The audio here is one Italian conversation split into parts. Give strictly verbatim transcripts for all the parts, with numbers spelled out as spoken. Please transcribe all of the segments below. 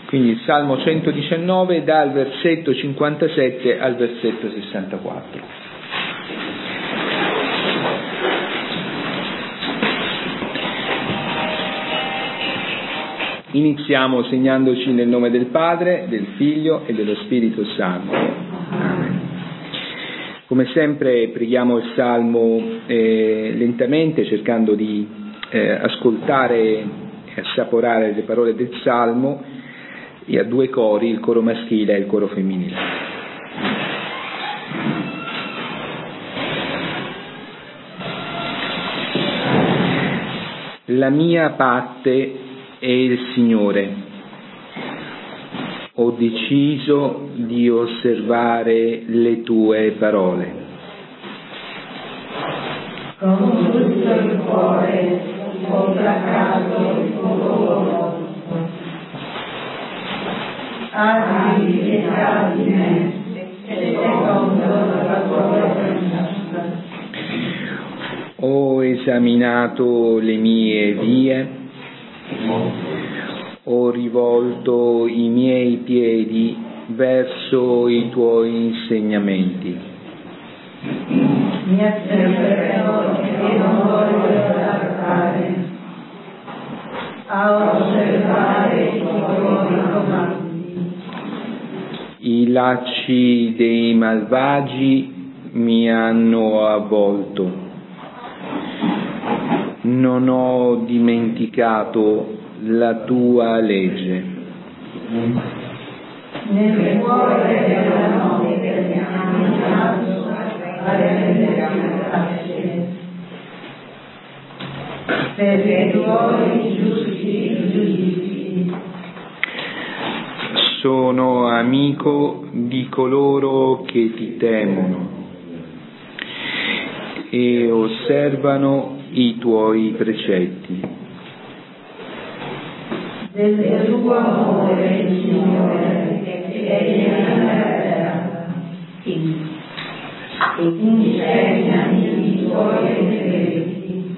Quindi il Salmo centodiciannove dal versetto cinquantasette al versetto sessantaquattro. Iniziamo segnandoci nel nome del Padre, del Figlio e dello Spirito Santo. Amen. Come sempre preghiamo il Salmo eh, lentamente, cercando di eh, ascoltare e assaporare le parole del Salmo, e a due cori, il coro maschile e il coro femminile. La mia parte è il Signore. Ho deciso di osservare le tue parole. Con tutto il cuore ho placato il tuo volto. Abbi pietà di me, secondo la tua volontà. Ho esaminato le mie vie, ho rivolto i miei piedi verso i tuoi insegnamenti. Mi asserverò che non voglio tardare a osservare i tuoi comandi. I lacci dei malvagi mi hanno avvolto. Non ho dimenticato la tua legge. Nel cuore della notte mi hanno mandato a rendermi pace, perché i tuoi giusti giudizi. Sono amico di coloro che ti temono e osservano i tuoi precetti. Del tuo amore, Signore, che è nella terra, insegnami i tuoi segreti.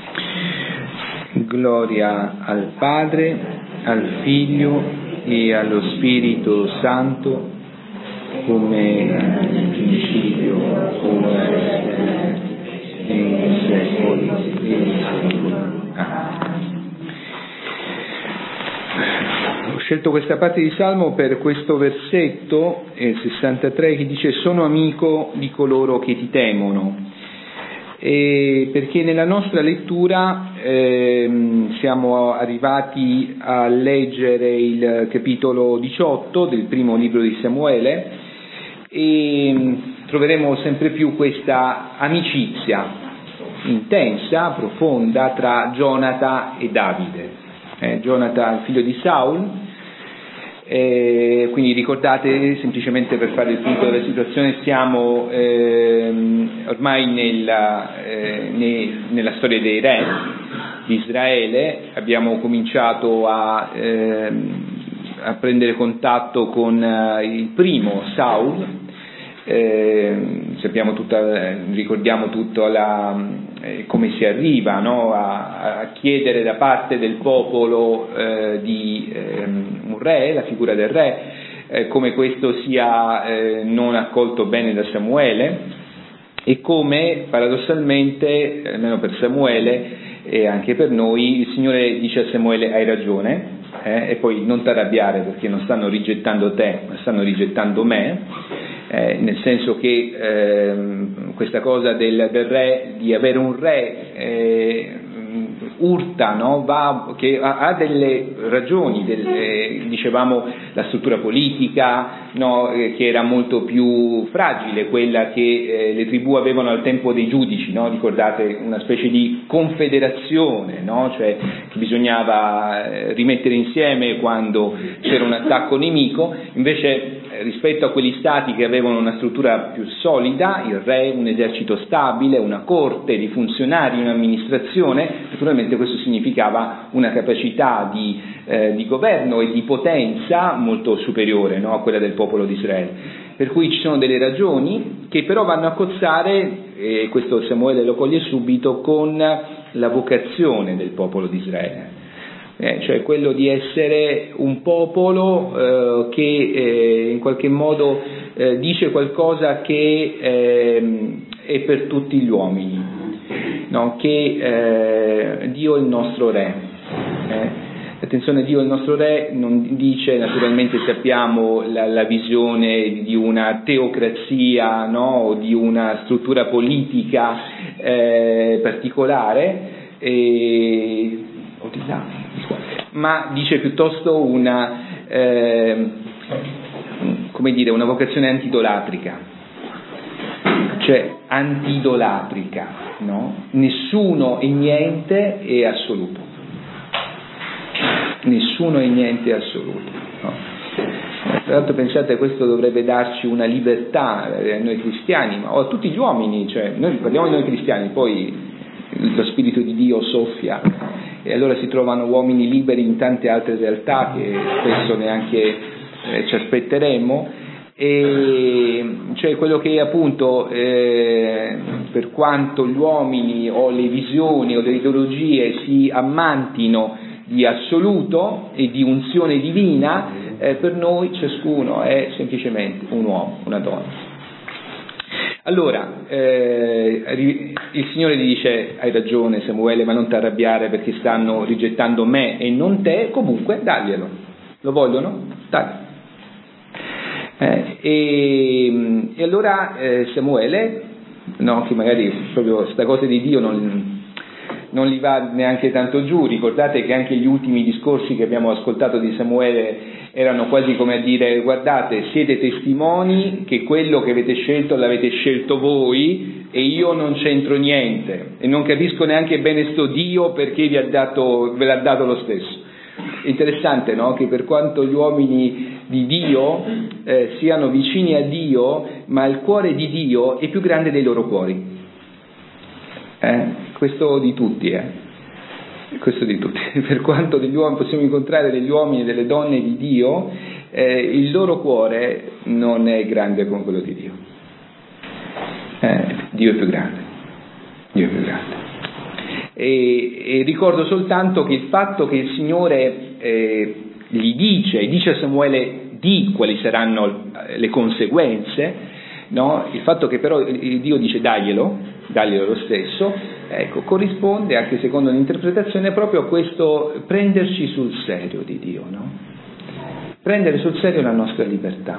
Gloria al Padre, al Figlio e allo Spirito Santo, come nel principio, ora e sempre, nei secoli dei secoli. Amen. Ho scelto questa parte di Salmo per questo versetto, il sessantatré, che dice: sono amico di coloro che ti temono. E perché nella nostra lettura eh, siamo arrivati a leggere il capitolo diciotto del primo libro di Samuele e troveremo sempre più questa amicizia intensa, profonda tra Gionata e Davide. Eh, Gionata, il figlio di Saul. Eh, quindi ricordate, semplicemente per fare il punto della situazione, siamo ehm, ormai nella, eh, ne, nella storia dei re di Israele. Abbiamo cominciato a, ehm, a prendere contatto con eh, il primo Saul, eh, sappiamo tutta, ricordiamo tutto la, eh, come si arriva, no, a, a chiedere da parte del popolo eh, di eh, un re, la figura del re, eh, come questo sia eh, non accolto bene da Samuele, e come paradossalmente, almeno per Samuele e anche per noi, il Signore dice a Samuele: hai ragione, eh, e poi non t'arrabbiare perché non stanno rigettando te ma stanno rigettando me. Eh, nel senso che eh, questa cosa del, del re, di avere un re eh, urta, no? Va, che ha, ha delle ragioni, del, eh, dicevamo la struttura politica, no? eh, che era molto più fragile, quella che eh, le tribù avevano al tempo dei giudici, no? Ricordate, una specie di confederazione, no? Cioè che bisognava eh, rimettere insieme quando c'era un attacco nemico. Invece rispetto a quegli stati che avevano una struttura più solida, il re, un esercito stabile, una corte di funzionari, un'amministrazione, naturalmente questo significava una capacità di, eh, di governo e di potenza molto superiore, no, a quella del popolo di Israele. Per cui ci sono delle ragioni che però vanno a cozzare, e questo Samuele lo coglie subito, con la vocazione del popolo di Israele. eh, cioè quello di essere un popolo eh, che eh, in qualche modo eh, dice qualcosa che eh, è per tutti gli uomini, no? Che eh, Dio è il nostro Re. Eh? Attenzione, Dio il nostro Re non dice, naturalmente sappiamo la, la visione di una teocrazia, no? O di una struttura politica eh, particolare, e, o di là, ma dice piuttosto una, eh, come dire, una vocazione antidolatrica, cioè antidolatrica, no? Nessuno e niente è assoluto. Nessuno e niente assoluto, no? Tra l'altro pensate, questo dovrebbe darci una libertà a noi cristiani, ma a tutti gli uomini, cioè noi parliamo di noi cristiani, poi lo Spirito di Dio soffia e allora si trovano uomini liberi in tante altre realtà che spesso neanche eh, ci aspetteremmo, e cioè quello che appunto eh, per quanto gli uomini o le visioni o le ideologie si ammantino di assoluto e di unzione divina, eh, per noi ciascuno è semplicemente un uomo, una donna. Allora eh, il Signore gli dice: hai ragione Samuele, ma non ti arrabbiare perché stanno rigettando me e non te, comunque daglielo. Lo vogliono? Dai. Eh, e, e allora eh, Samuele, no, che magari proprio sta cosa di Dio non non gli va neanche tanto giù. Ricordate che anche gli ultimi discorsi che abbiamo ascoltato di Samuele erano quasi come a dire: guardate, siete testimoni che quello che avete scelto l'avete scelto voi e io non c'entro niente e non capisco neanche bene sto Dio perché vi ha dato, ve l'ha dato lo stesso. Interessante, no? Che per quanto gli uomini di Dio eh, siano vicini a Dio, ma il cuore di Dio è più grande dei loro cuori. Eh? Questo di tutti, eh? Questo di tutti. Per quanto degli uomini possiamo incontrare degli uomini e delle donne di Dio, eh, il loro cuore non è grande come quello di Dio. Eh, Dio è più grande. Dio è più grande. E, e ricordo soltanto che il fatto che il Signore eh, gli dice, dice a Samuele di quali saranno le conseguenze, no? Il fatto che però Dio dice daglielo, daglielo lo stesso, ecco, corrisponde anche secondo l'interpretazione proprio a questo prenderci sul serio di Dio, no? Prendere sul serio la nostra libertà.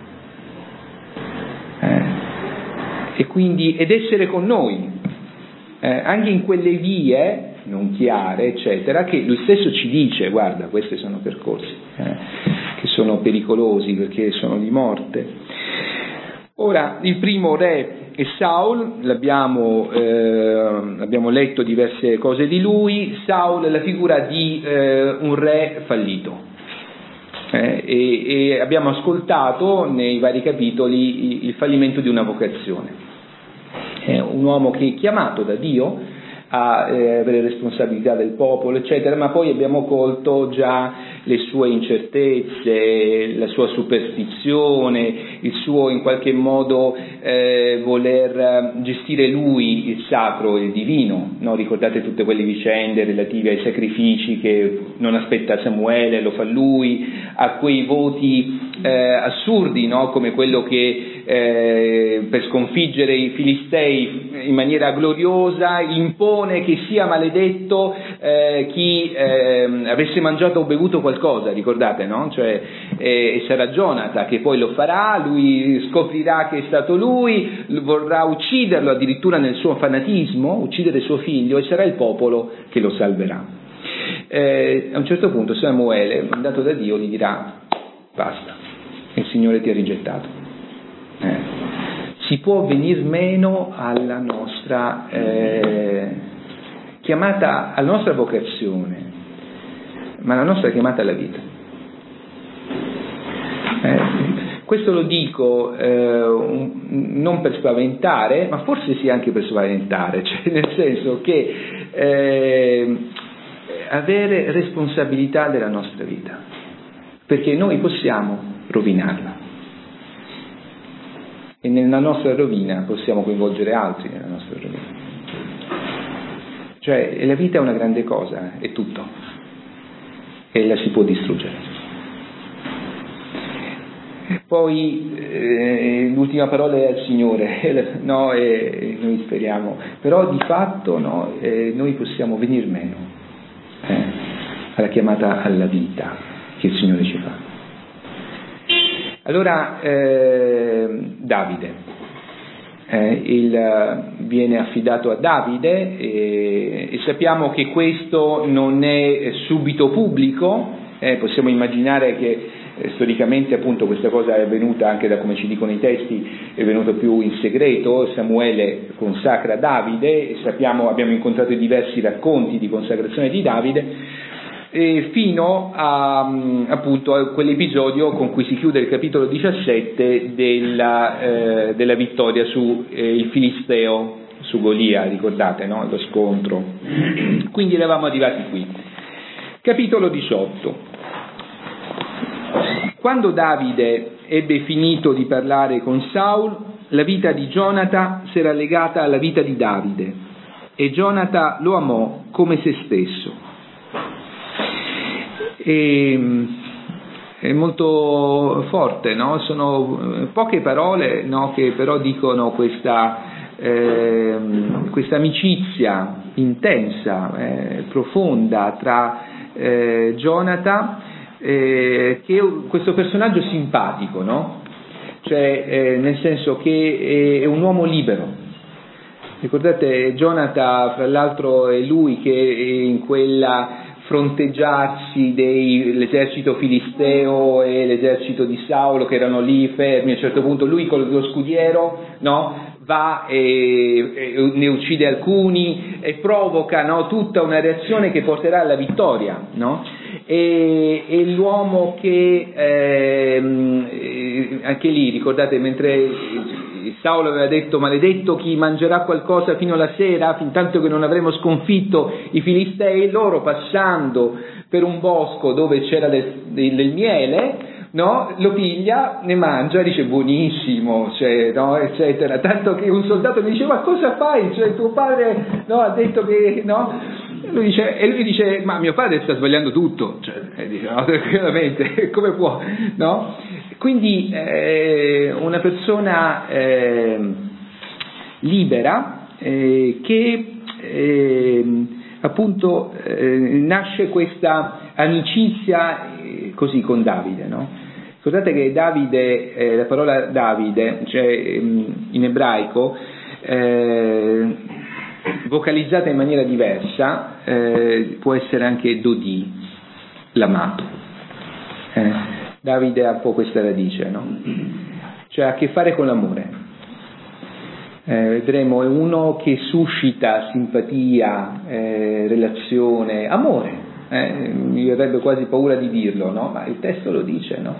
Eh? E quindi, ed essere con noi, eh, anche in quelle vie non chiare, eccetera, che lui stesso ci dice: guarda, questi sono percorsi eh, che sono pericolosi perché sono di morte. Ora, il primo re è Saul, l'abbiamo, eh, abbiamo letto diverse cose di lui. Saul è la figura di eh, un re fallito. Eh, e, e abbiamo ascoltato nei vari capitoli il fallimento di una vocazione. È un uomo che è chiamato da Dio a eh, avere responsabilità del popolo, eccetera, ma poi abbiamo colto già le sue incertezze, la sua superstizione, il suo in qualche modo eh, voler gestire lui il sacro e il divino, no? Ricordate tutte quelle vicende relative ai sacrifici che non aspetta Samuele, lo fa lui, a quei voti eh, assurdi, no? Come quello che eh, per sconfiggere i Filistei in maniera gloriosa impone che sia maledetto eh, chi eh, avesse mangiato o bevuto qualcosa, ricordate, no? Cioè, eh, sarà Jonathan che poi lo farà, lui scoprirà che è stato lui, vorrà ucciderlo addirittura nel suo fanatismo, uccidere suo figlio, e sarà il popolo che lo salverà. Eh, a un certo punto Samuele, mandato da Dio, gli dirà: basta, il Signore ti ha rigettato. Eh. Si può venir meno alla nostra eh, chiamata, alla nostra vocazione, ma la nostra chiamata alla vita. Eh, questo lo dico eh, un, non per spaventare, ma forse sì anche per spaventare, cioè nel senso che eh, avere responsabilità della nostra vita, perché noi possiamo rovinarla. E nella nostra rovina possiamo coinvolgere altri nella nostra rovina. Cioè la vita è una grande cosa, è tutto. e la si può distruggere. Poi eh, l'ultima parola è al Signore, no, e noi speriamo, però di fatto no, eh, noi possiamo venir meno eh, alla chiamata alla vita che il Signore ci fa. Allora eh, Davide eh, il, viene affidato a Davide e, e sappiamo che questo non è subito pubblico, eh, possiamo immaginare che storicamente appunto questa cosa è avvenuta, anche da come ci dicono i testi, è venuto più in segreto. Samuele consacra Davide e sappiamo, abbiamo incontrato diversi racconti di consacrazione di Davide, e fino a appunto a quell'episodio con cui si chiude il capitolo diciassette della, eh, della vittoria su eh, il Filisteo, su Golia, ricordate, no? Lo scontro. Quindi eravamo arrivati qui. Capitolo diciotto. Quando Davide ebbe finito di parlare con Saul, la vita di Gionata si era legata alla vita di Davide e Gionata lo amò come se stesso. E, è molto forte, no? Sono poche parole, no? Che però dicono questa, eh, questa amicizia intensa, eh, profonda tra eh, Gionata, Eh, che è questo personaggio simpatico, no? Cioè eh, nel senso che è, è un uomo libero. Ricordate Gionata, fra l'altro è lui che in quella fronteggiarsi dell'esercito filisteo e l'esercito di Saulo che erano lì fermi, a un certo punto lui con lo scudiero, no? Va e, e ne uccide alcuni e provoca, no? Tutta una reazione che porterà alla vittoria, no? E, e l'uomo che eh, anche lì ricordate, mentre Saulo aveva detto maledetto chi mangerà qualcosa fino alla sera, fin tanto che non avremo sconfitto i filistei, loro passando per un bosco dove c'era del, del, del miele, no? Lo piglia, ne mangia, dice buonissimo, cioè, no? Eccetera, tanto che un soldato mi dice ma cosa fai, cioè tuo padre, no? Ha detto che no? E lui dice, e lui dice ma mio padre sta sbagliando tutto, cioè, e dice, no, veramente, come può, no? Quindi eh, una persona eh, libera eh, che eh, appunto eh, nasce questa amicizia eh, così con Davide, no? Scusate che Davide, eh, la parola Davide, cioè in ebraico, eh, vocalizzata in maniera diversa, eh, può essere anche Dodi, l'amato. Eh, Davide ha un po' questa radice, no? Cioè ha a che fare con l'amore. Eh, vedremo, è uno che suscita simpatia, eh, relazione, amore. Eh, mi verrebbe quasi paura di dirlo, no? Ma il testo lo dice, no?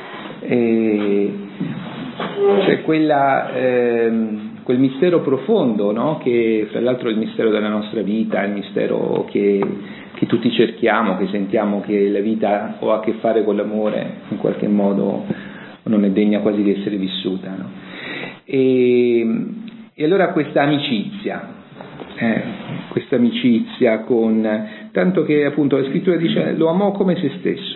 E, cioè quella... Ehm, quel mistero profondo, no? Che fra l'altro è il mistero della nostra vita, è il mistero che, che tutti cerchiamo, che sentiamo che la vita o ha a che fare con l'amore, in qualche modo non è degna quasi di essere vissuta, no? E, e allora questa amicizia, eh, questa amicizia con, tanto che appunto la scrittura dice lo amò come se stesso.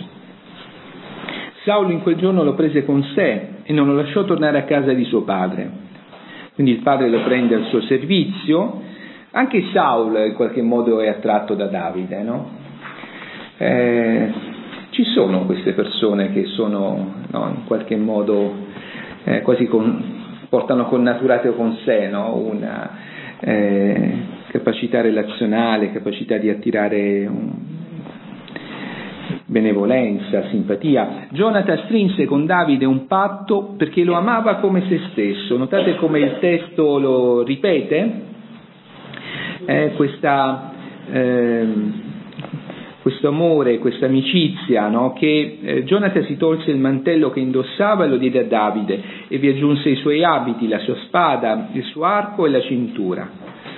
Saulo in quel giorno lo prese con sé e non lo lasciò tornare a casa di suo padre. Quindi il padre lo prende al suo servizio. Anche Saul in qualche modo è attratto da Davide, no? Eh, ci sono queste persone che sono, no, in qualche modo eh, quasi con, portano connaturato con sé, no? Una eh, capacità relazionale, capacità di attirare un, benevolenza, simpatia. Gionata strinse con Davide un patto perché lo amava come se stesso. Notate come il testo lo ripete, eh, questa, eh, questo amore, questa amicizia, no? Che eh, Gionata si tolse il mantello che indossava e lo diede a Davide e vi aggiunse i suoi abiti, la sua spada, il suo arco e la cintura.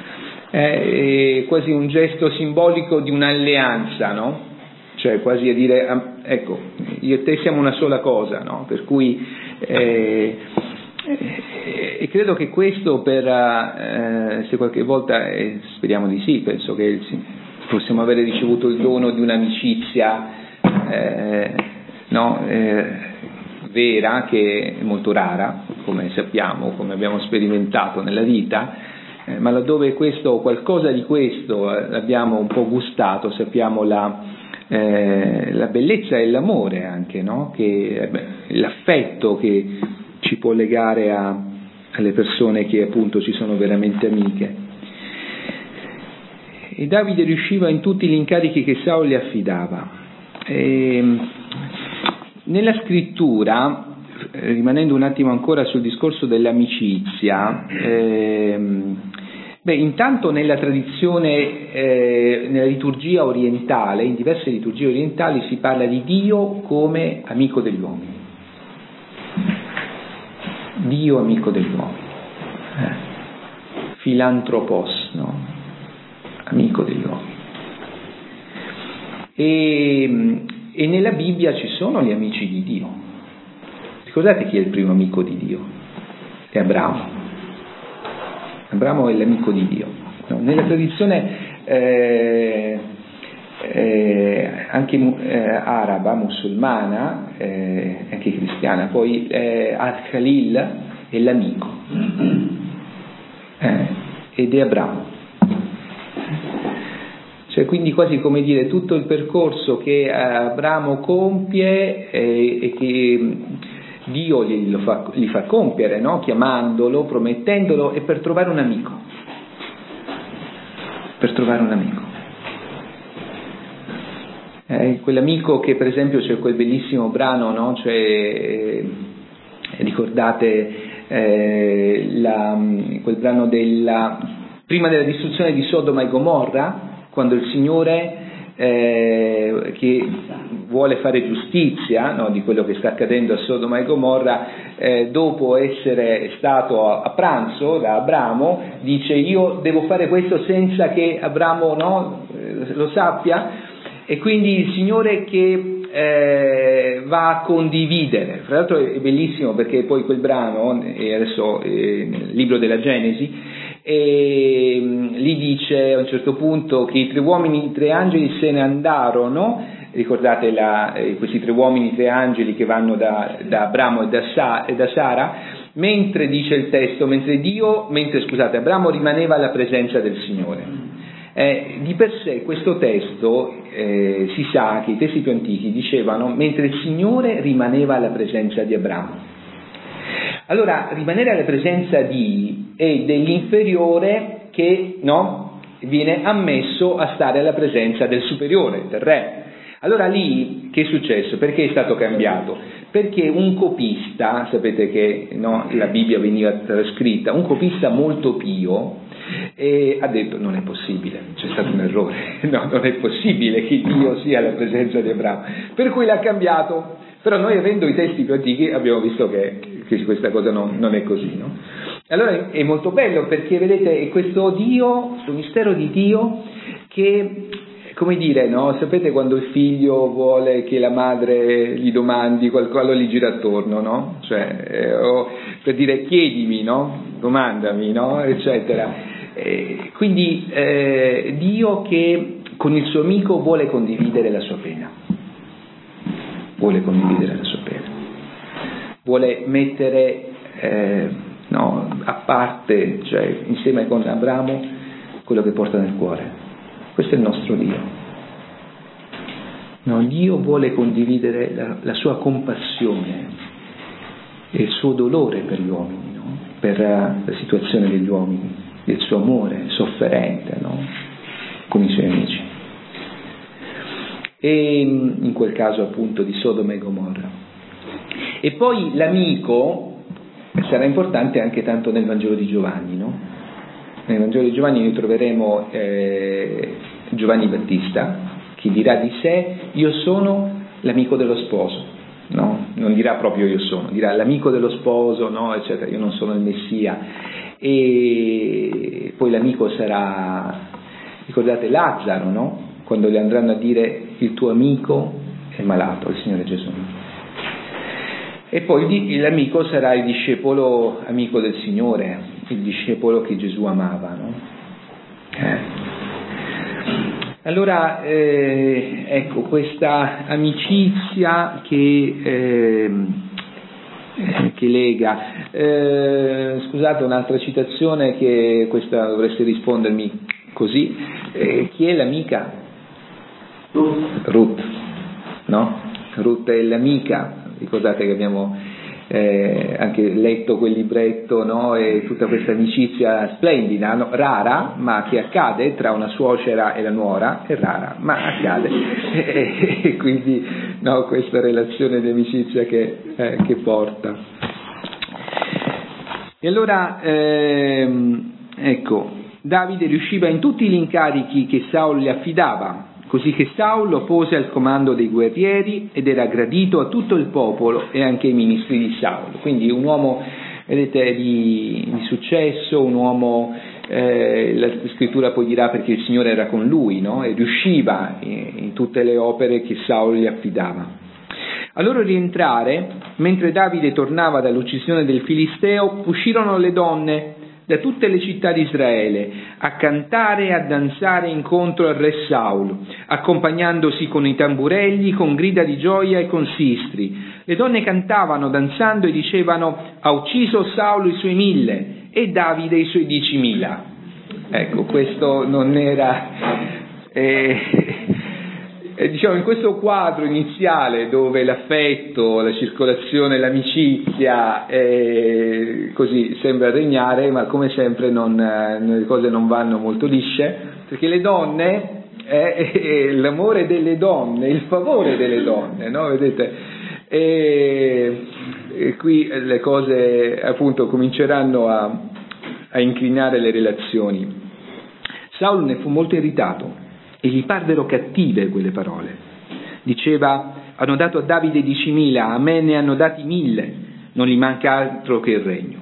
È quasi un gesto simbolico di un'alleanza, no? Cioè quasi a dire, ecco, io e te siamo una sola cosa, no? Per cui eh, eh, e credo che questo per eh, se qualche volta, eh, speriamo di sì, penso che possiamo avere ricevuto il dono di un'amicizia eh, no, eh, vera, che è molto rara, come sappiamo, come abbiamo sperimentato nella vita, eh, ma laddove questo, qualcosa di questo eh, l'abbiamo un po' gustato, sappiamo la, eh, la bellezza e l'amore anche, no? Che, eh, l'affetto che ci può legare a, alle persone che appunto ci sono veramente amiche. E Davide riusciva in tutti gli incarichi che Saul gli affidava. E, nella scrittura, rimanendo un attimo ancora sul discorso dell'amicizia, ehm, beh, intanto nella tradizione, eh, nella liturgia orientale, in diverse liturgie orientali si parla di Dio come amico degli uomini. Dio amico degli uomini. Eh. Filantropos, no? Amico degli uomini. E, e nella Bibbia ci sono gli amici di Dio. Ricordate chi è il primo amico di Dio? È Abramo. Abramo è l'amico di Dio. No? Nella tradizione eh, eh, anche eh, araba, musulmana, eh, anche cristiana, poi eh, Al-Khalil è l'amico. Eh, ed è Abramo. Cioè, quindi quasi come dire tutto il percorso che Abramo compie e, e che Dio gli, lo fa, gli fa compiere, no? Chiamandolo, promettendolo, è per trovare un amico. Per trovare un amico. Eh, quell'amico che per esempio c'è quel bellissimo brano, no? Cioè, eh, ricordate eh, la, quel brano della prima della distruzione di Sodoma e Gomorra, quando il Signore eh, che vuole fare giustizia, no, di quello che sta accadendo a Sodoma e Gomorra, eh, dopo essere stato a, a pranzo da Abramo, dice: io devo fare questo senza che Abramo, no, lo sappia, e quindi il Signore che eh, va a condividere. Fra l'altro è bellissimo perché poi quel brano, e adesso eh, nel libro della Genesi, e lì dice a un certo punto che i tre uomini, i tre angeli se ne andarono. Ricordate la, eh, questi tre uomini, i tre angeli che vanno da, da Abramo e da, Sa, e da Sara, mentre dice il testo, mentre Dio, mentre scusate, Abramo rimaneva alla presenza del Signore. Eh, di per sé questo testo, eh, si sa che i testi più antichi dicevano mentre il Signore rimaneva alla presenza di Abramo. Allora, rimanere alla presenza di è dell'inferiore che, no, viene ammesso a stare alla presenza del superiore, del re. Allora lì che è successo? Perché è stato cambiato? Perché un copista, sapete che, no, la Bibbia veniva trascritta, un copista molto pio, e ha detto: non è possibile, c'è stato un errore, no, non è possibile che Dio sia alla presenza di Abramo, per cui l'ha cambiato. Però noi, avendo i testi più antichi, abbiamo visto che, che questa cosa non, non è così, no? Allora è molto bello perché vedete è questo Dio, questo mistero di Dio che, come dire, no? Sapete quando il figlio vuole che la madre gli domandi qualcosa, allora gli gira attorno, no? Cioè, eh, o per dire chiedimi, no? Domandami, no? Eccetera. Eh, quindi eh, Dio che con il suo amico vuole condividere la sua pena, vuole condividere la sua pena, vuole mettere eh, no, a parte, cioè insieme con Abramo, quello che porta nel cuore. Questo è il nostro Dio. No, Dio vuole condividere la, la sua compassione e il suo dolore per gli uomini, no? Per la situazione degli uomini, il suo amore sofferente, no? Con i suoi amici. E in quel caso appunto di Sodoma e Gomorra. E poi l'amico sarà importante anche tanto nel Vangelo di Giovanni, no? Nel Vangelo di Giovanni noi troveremo eh, Giovanni Battista che dirà di sé: io sono l'amico dello sposo, no? Non dirà proprio io sono, dirà l'amico dello sposo, no? Eccetera, io non sono il Messia. E poi l'amico sarà, ricordate Lazzaro, no? Quando gli andranno a dire il tuo amico è malato, il Signore Gesù. E poi l'amico sarà il discepolo amico del Signore, il discepolo che Gesù amava, no? Eh. allora eh, ecco questa amicizia che, eh, che lega. Eh, scusate, un'altra citazione, che questa dovreste rispondermi così. Eh, chi è l'amica? Ruth, no? Ruth è l'amica. Ricordate che abbiamo eh, anche letto quel libretto, no? E tutta questa amicizia splendida, no? Rara, ma che accade tra una suocera e la nuora, è rara, ma accade. E, e quindi no, questa relazione di amicizia che, eh, che porta. E allora, ehm, ecco, Davide riusciva in tutti gli incarichi che Saul gli affidava, così che Saul lo pose al comando dei guerrieri ed era gradito a tutto il popolo e anche ai ministri di Saul. Quindi un uomo, vedete, di, di successo, un uomo, eh, la scrittura poi dirà perché il Signore era con lui, no? E riusciva in, in tutte le opere che Saul gli affidava. A loro rientrare, mentre Davide tornava dall'uccisione del Filisteo, uscirono le donne da tutte le città di Israele a cantare e a danzare incontro al re Saul, accompagnandosi con i tamburelli, con grida di gioia e con sistri. Le donne cantavano, danzando e dicevano: ha ucciso Saul i suoi mille e Davide i suoi diecimila. Ecco, questo non era... Eh, E diciamo, in questo quadro iniziale dove l'affetto, la circolazione, l'amicizia eh, così sembra regnare, ma come sempre non, le cose non vanno molto lisce, perché le donne, eh, eh, l'amore delle donne, il favore delle donne, no? Vedete? E, e qui le cose appunto cominceranno a, a inclinare le relazioni. Saul ne fu molto irritato e gli parvero cattive quelle parole. Diceva: hanno dato a Davide diecimila, a me ne hanno dati mille, non gli manca altro che il regno.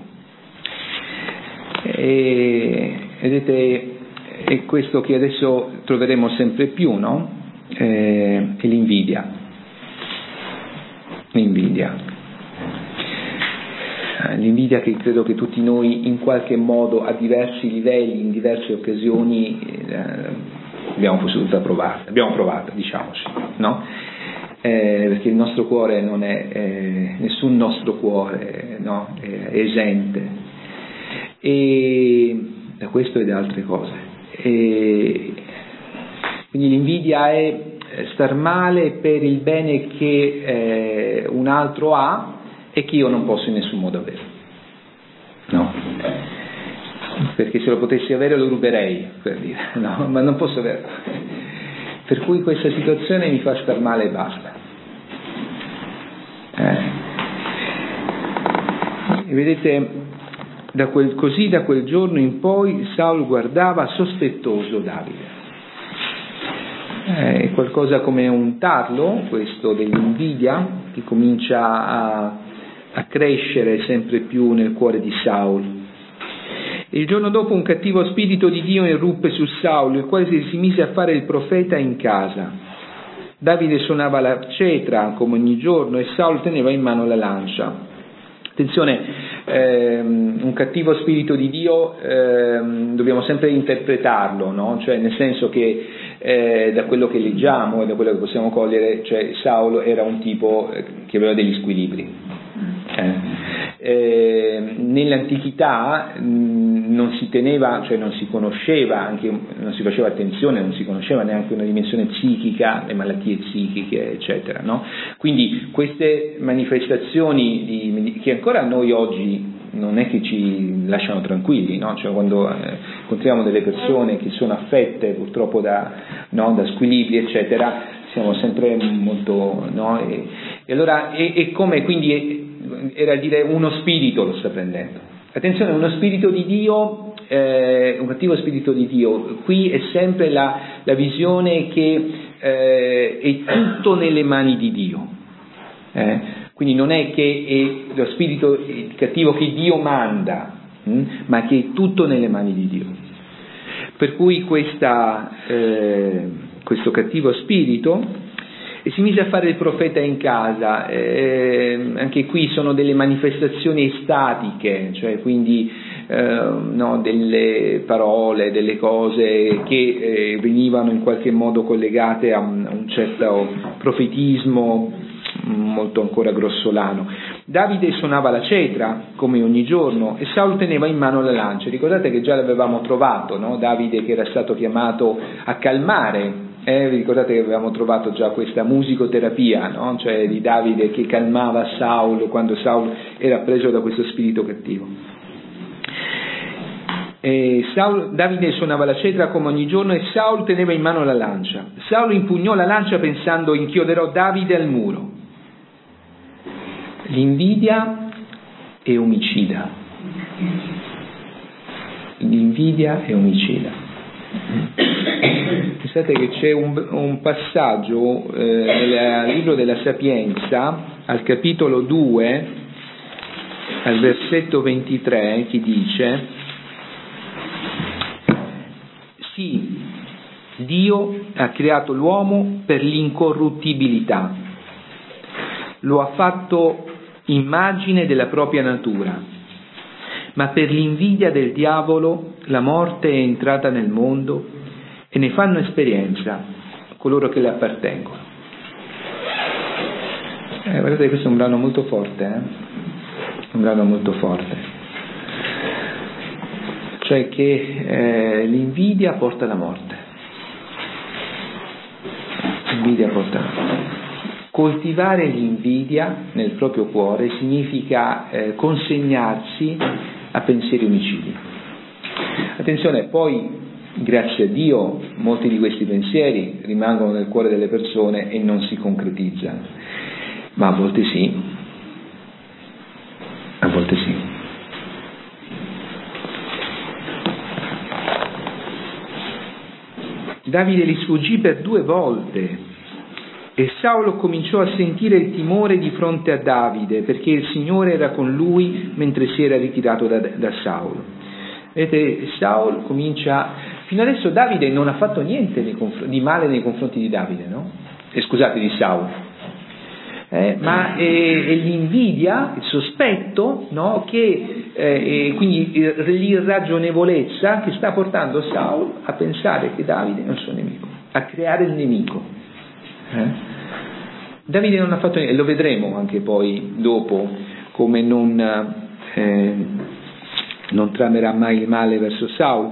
E vedete, è questo che adesso troveremo sempre più, no? Eh, è l'invidia. L'invidia. L'invidia che credo che tutti noi in qualche modo, a diversi livelli, in diverse occasioni, eh, abbiamo potuto provare, abbiamo provato, diciamoci, no? Eh, perché il nostro cuore non è, eh, nessun nostro cuore, no? È, è esente e da questo e da altre cose. E quindi l'invidia è star male per il bene che eh, un altro ha e che io non posso in nessun modo avere, no? Perché se lo potessi avere lo ruberei, per dire, no, ma non posso averlo. Per cui questa situazione mi fa star male e basta. Eh. E vedete, da quel, così da quel giorno in poi Saul guardava sospettoso Davide. Eh, è qualcosa come un tarlo, questo dell'invidia, che comincia a, a crescere sempre più nel cuore di Saul. Il giorno dopo un cattivo spirito di Dio irruppe su Saul, il quale si mise a fare il profeta in casa. Davide suonava la cetra come ogni giorno e Saul teneva in mano la lancia. Attenzione, ehm, un cattivo spirito di Dio ehm, dobbiamo sempre interpretarlo, no? Cioè nel senso che eh, da quello che leggiamo e da quello che possiamo cogliere, cioè Saul era un tipo che aveva degli squilibri. Eh. Eh, nell'antichità mh, non si teneva, cioè non si conosceva, anche non si faceva attenzione, non si conosceva neanche una dimensione psichica, le malattie psichiche, eccetera, no? Quindi queste manifestazioni di, che ancora noi oggi non è che ci lasciano tranquilli, no? Cioè quando eh, incontriamo delle persone che sono affette purtroppo da, no, da squilibri, eccetera, siamo sempre molto, no? E, e allora è, è come quindi era dire uno spirito lo sta prendendo. Attenzione, uno spirito di Dio, eh, un cattivo spirito di Dio, qui è sempre la, la visione che eh, è tutto nelle mani di Dio. Eh? Quindi non è che è lo spirito cattivo che Dio manda, hm? ma che è tutto nelle mani di Dio. Per cui questa, eh, questo cattivo spirito e si mise a fare il profeta in casa. Eh, anche qui sono delle manifestazioni estatiche, cioè quindi eh, no, delle parole, delle cose che eh, venivano in qualche modo collegate a un, a un certo profetismo molto ancora grossolano. Davide suonava la cetra come ogni giorno e Saul teneva in mano la lancia. Ricordate che già l'avevamo trovato, no? Davide che era stato chiamato a calmare. Eh, vi ricordate che avevamo trovato già questa musicoterapia, no? Cioè di Davide che calmava Saul quando Saul era preso da questo spirito cattivo. E Saul, Davide suonava la cetra come ogni giorno e Saul teneva in mano la lancia. Saul impugnò la lancia pensando: inchioderò Davide al muro. L'invidia è omicida. L'invidia è omicida. Pensate che c'è un, un passaggio eh, nel libro della Sapienza, al capitolo due, al versetto ventitré, che dice: sì, Dio ha creato l'uomo per l'incorruttibilità, lo ha fatto immagine della propria natura, ma per l'invidia del diavolo la morte è entrata nel mondo e ne fanno esperienza coloro che le appartengono. Eh, guardate, questo è un brano molto forte, eh? un brano molto forte, cioè che eh, l'invidia porta alla morte. L'invidia porta alla morte. Coltivare l'invidia nel proprio cuore significa eh, consegnarsi a pensieri omicidi. Attenzione, poi, grazie a Dio, molti di questi pensieri rimangono nel cuore delle persone e non si concretizzano, ma a volte sì, a volte sì. Davide li sfuggì per due volte. E Saulo cominciò a sentire il timore di fronte a Davide, perché il Signore era con lui mentre si era ritirato da, da Saulo. Vedete, Saulo comincia... Fino adesso Davide non ha fatto niente nei confr- di male nei confronti di Davide, no? Eh, scusate, di Saulo. Eh, ma è, è l'invidia, il sospetto, no? Che, eh, e quindi l'irragionevolezza che sta portando Saulo a pensare che Davide è un suo nemico, a creare il nemico. Eh? Davide non ha fatto niente, e lo vedremo anche poi dopo, come non, eh, non tramerà mai il male verso Saulo.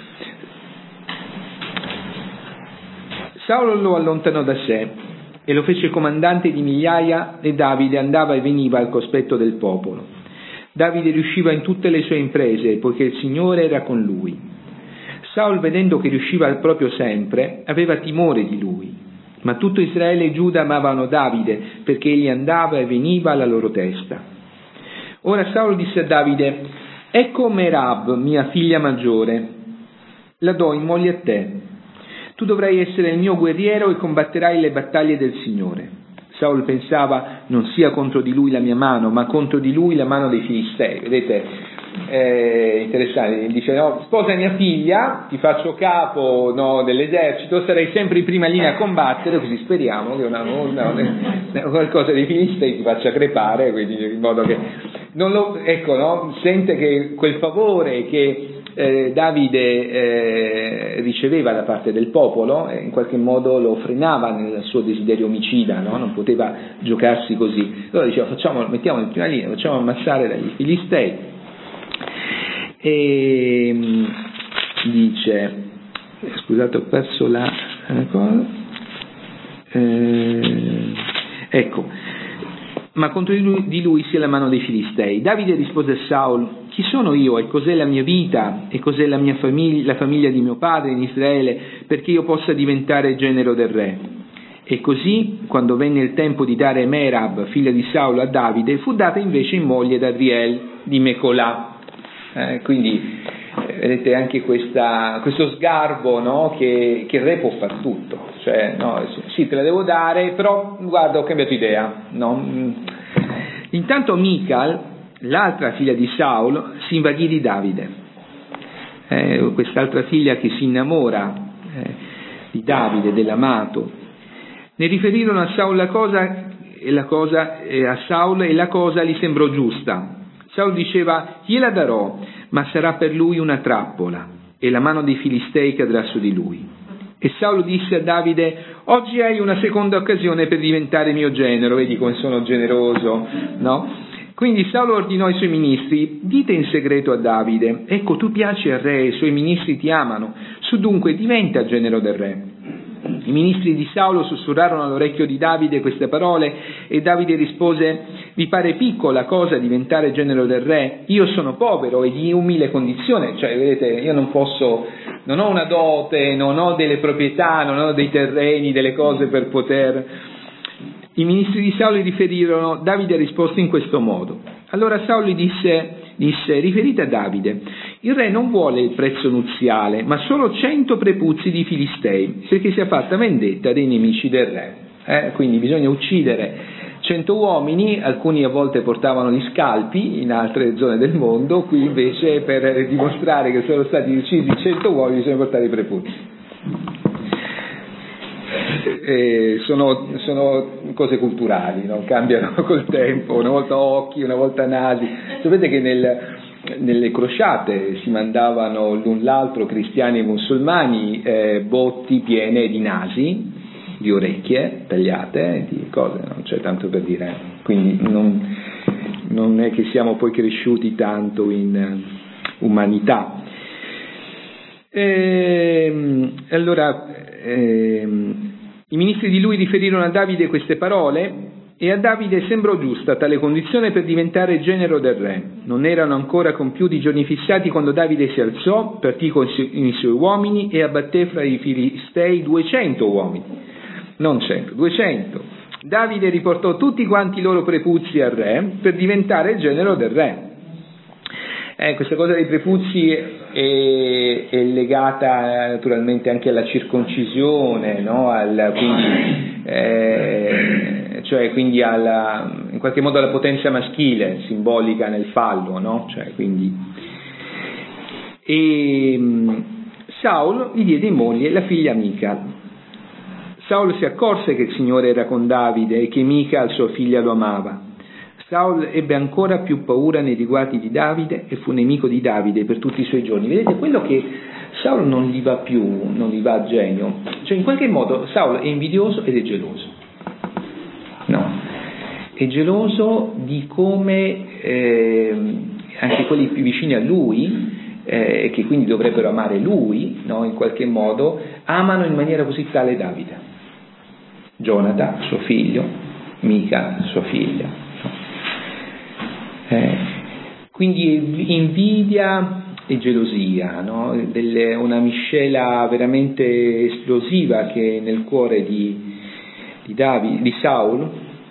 Saulo lo allontanò da sé e lo fece comandante di migliaia, e Davide andava e veniva al cospetto del popolo. Davide riusciva in tutte le sue imprese, poiché il Signore era con lui. Saul, vedendo che riusciva proprio sempre, aveva timore di lui. Ma tutto Israele e Giuda amavano Davide, perché egli andava e veniva alla loro testa. Ora Saul disse a Davide: ecco Merab, mia figlia maggiore, la do in moglie a te. Tu dovrai essere il mio guerriero e combatterai le battaglie del Signore. Saul pensava: non sia contro di lui la mia mano, ma contro di lui la mano dei Filistei. Vedete? Eh, interessante, dice: no, sposa mia figlia, ti faccio capo, no, dell'esercito, sarai sempre in prima linea a combattere, così speriamo che una, una, una, qualcosa dei Filistei ti faccia crepare, quindi in modo che non lo, ecco, no, sente che quel favore che eh, Davide eh, riceveva da parte del popolo eh, in qualche modo lo frenava nel suo desiderio omicida, no? Non poteva giocarsi così. Allora diceva: facciamo, mettiamo in prima linea, facciamo ammassare dagli Filistei. E dice, scusate, ho perso la cosa, eh, ecco, ma contro di lui, di lui sia la mano dei Filistei. Davide rispose a Saul: chi sono io e cos'è la mia vita e cos'è la mia famiglia, la famiglia di mio padre in Israele, perché io possa diventare genero del re? E così, quando venne il tempo di dare Merab, figlia di Saulo, a Davide, fu data invece in moglie da Adriel di Mecolà. Eh, quindi eh, vedete anche questa, questo sgarbo, no? che, che il re può far tutto, cioè no, sì, te la devo dare, però guarda, ho cambiato idea, no? Intanto Michal, l'altra figlia di Saulo, si invaghì di Davide, eh, quest'altra figlia che si innamora eh, di Davide, dell'amato, Ne riferirono a Saul la cosa, e la cosa eh, a Saul e la cosa gli sembrò giusta. Saul diceva: gliela darò, ma sarà per lui una trappola, e la mano dei Filistei cadrà su di lui. E Saul disse a Davide: oggi hai una seconda occasione per diventare mio genero. Vedi come sono generoso, no? Quindi Saul ordinò ai suoi ministri: dite in segreto a Davide, ecco, tu piaci al re, i suoi ministri ti amano, su dunque diventa genero del re. I ministri di Saulo sussurrarono all'orecchio di Davide queste parole, e Davide rispose: vi pare piccola cosa diventare genero del re? Io sono povero e di umile condizione, cioè vedete, io non posso, non ho una dote, non ho delle proprietà, non ho dei terreni, delle cose per poter... I ministri di Saulo gli riferirono: Davide ha risposto in questo modo. Allora Saulo gli disse, disse riferite a Davide: il re non vuole il prezzo nuziale, ma solo cento prepuzzi di Filistei, perché sia fatta vendetta dei nemici del re. Eh? Quindi bisogna uccidere cento uomini, alcuni a volte portavano gli scalpi in altre zone del mondo, qui invece per dimostrare che sono stati uccisi cento uomini bisogna portare i prepuzzi. Eh, sono, sono cose culturali, no? Cambiano col tempo, una volta occhi, una volta nasi. Sapete che nel, nelle crociate si mandavano l'un l'altro, cristiani e musulmani, eh, botti piene di nasi, di orecchie tagliate, di cose, non c'è tanto per dire. Quindi non, non è che siamo poi cresciuti tanto in umanità. E, allora ehm, i ministri di lui riferirono a Davide queste parole, e a Davide sembrò giusta tale condizione per diventare genero del re. Non erano ancora compiuti i giorni fissati quando Davide si alzò, partì con i suoi uomini e abbatté fra i Filistei duecento uomini, non cento, duecento. Davide riportò tutti quanti i loro prepuzzi al re per diventare genero del re. Eh, questa cosa dei prepuzzi è, è legata naturalmente anche alla circoncisione, no? Al, quindi, eh, cioè quindi alla, in qualche modo alla potenza maschile simbolica nel fallo, no? Cioè, quindi. E Saul gli diede in moglie la figlia Mical. Saul si accorse che il Signore era con Davide e che Mical, sua figlia, lo amava. Saul ebbe ancora più paura nei riguardi di Davide e fu nemico di Davide per tutti i suoi giorni. Vedete, quello che Saul non gli va più, non gli va a genio. Cioè, in qualche modo Saul è invidioso ed è geloso. No, è geloso di come eh, anche quelli più vicini a lui, eh, che quindi dovrebbero amare lui, no, in qualche modo, amano in maniera così tale Davide. Jonathan, suo figlio, Mica, sua figlia. Eh, quindi invidia e gelosia, no? Delle, una miscela veramente esplosiva che è nel cuore di, di, Davide, di Saul.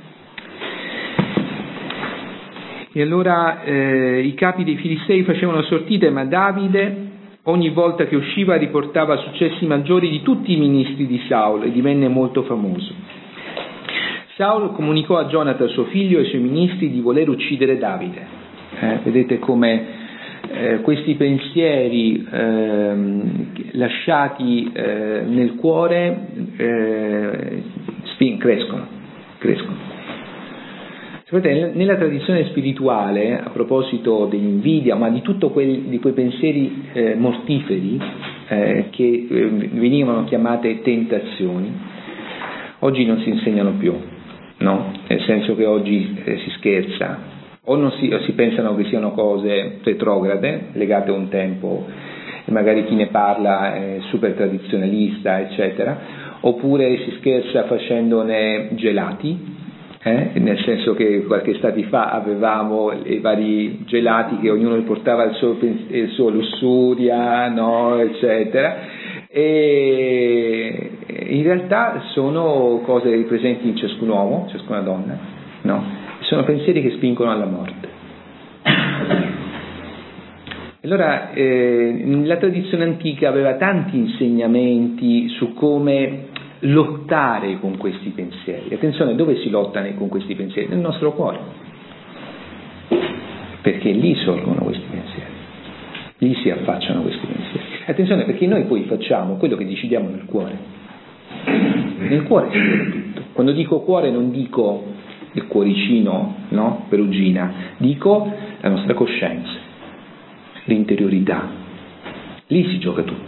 E allora eh, i capi dei Filistei facevano sortite, ma Davide ogni volta che usciva riportava successi maggiori di tutti i ministri di Saul e divenne molto famoso. Saul comunicò a Jonathan, suo figlio, e ai suoi ministri di voler uccidere Davide. Eh, vedete come eh, questi pensieri eh, lasciati eh, nel cuore eh, spin- crescono, crescono. Sapete, nella tradizione spirituale, a proposito dell'invidia, ma di tutti quei, di quei pensieri eh, mortiferi eh, che eh, venivano chiamate tentazioni, oggi non si insegnano più. No? Nel senso che oggi eh, si scherza, o, non si, o si pensano che siano cose retrograde, legate a un tempo, e magari chi ne parla è super tradizionalista, eccetera, oppure si scherza facendone gelati, eh? Nel senso che qualche estate fa avevamo i vari gelati che ognuno portava il suo, il suo lussuria, no? Eccetera. E in realtà sono cose presenti in ciascun uomo, ciascuna donna, no? Sono pensieri che spingono alla morte. Allora, eh, la tradizione antica aveva tanti insegnamenti su come lottare con questi pensieri. Attenzione, dove si lotta con questi pensieri? Nel nostro cuore, perché lì sorgono questi pensieri, lì si affacciano questi pensieri. Attenzione, perché noi poi facciamo quello che decidiamo nel cuore. Nel cuore si vede tutto. Quando dico cuore non dico il cuoricino, no? Perugina, dico la nostra coscienza, l'interiorità. Lì si gioca tutto.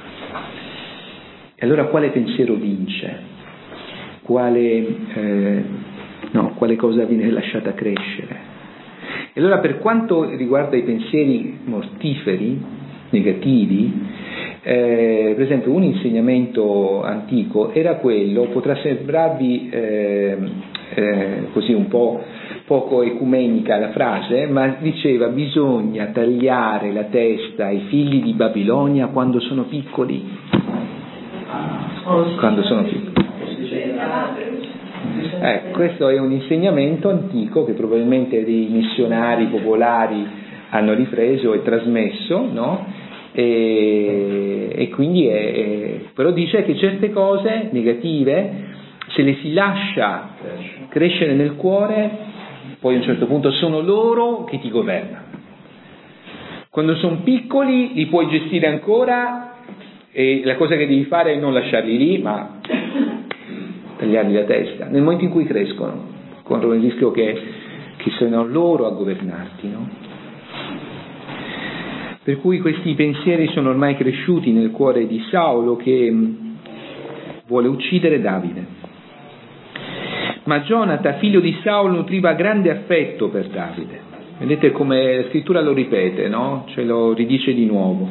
E allora quale pensiero vince? Quale, eh, no, quale cosa viene lasciata crescere? E allora per quanto riguarda i pensieri mortiferi, negativi, eh, per esempio un insegnamento antico era quello, potrà sembrarvi eh, eh, così un po' poco ecumenica la frase, ma diceva: bisogna tagliare la testa ai figli di Babilonia quando sono piccoli. Quando sono piccoli. Eh, questo è un insegnamento antico che probabilmente dei missionari popolari hanno ripreso e trasmesso, no? E, e quindi è, è, però dice che certe cose negative, se le si lascia crescere nel cuore, poi a un certo punto sono loro che ti governano. Quando sono piccoli li puoi gestire ancora, e la cosa che devi fare è non lasciarli lì, ma tagliargli la testa. Nel momento in cui crescono, corrono il rischio che, che siano loro a governarti, no? Per cui questi pensieri sono ormai cresciuti nel cuore di Saulo, che vuole uccidere Davide. Ma Gionata, figlio di Saulo, nutriva grande affetto per Davide. Vedete come la scrittura lo ripete, no? Ce lo ridice di nuovo.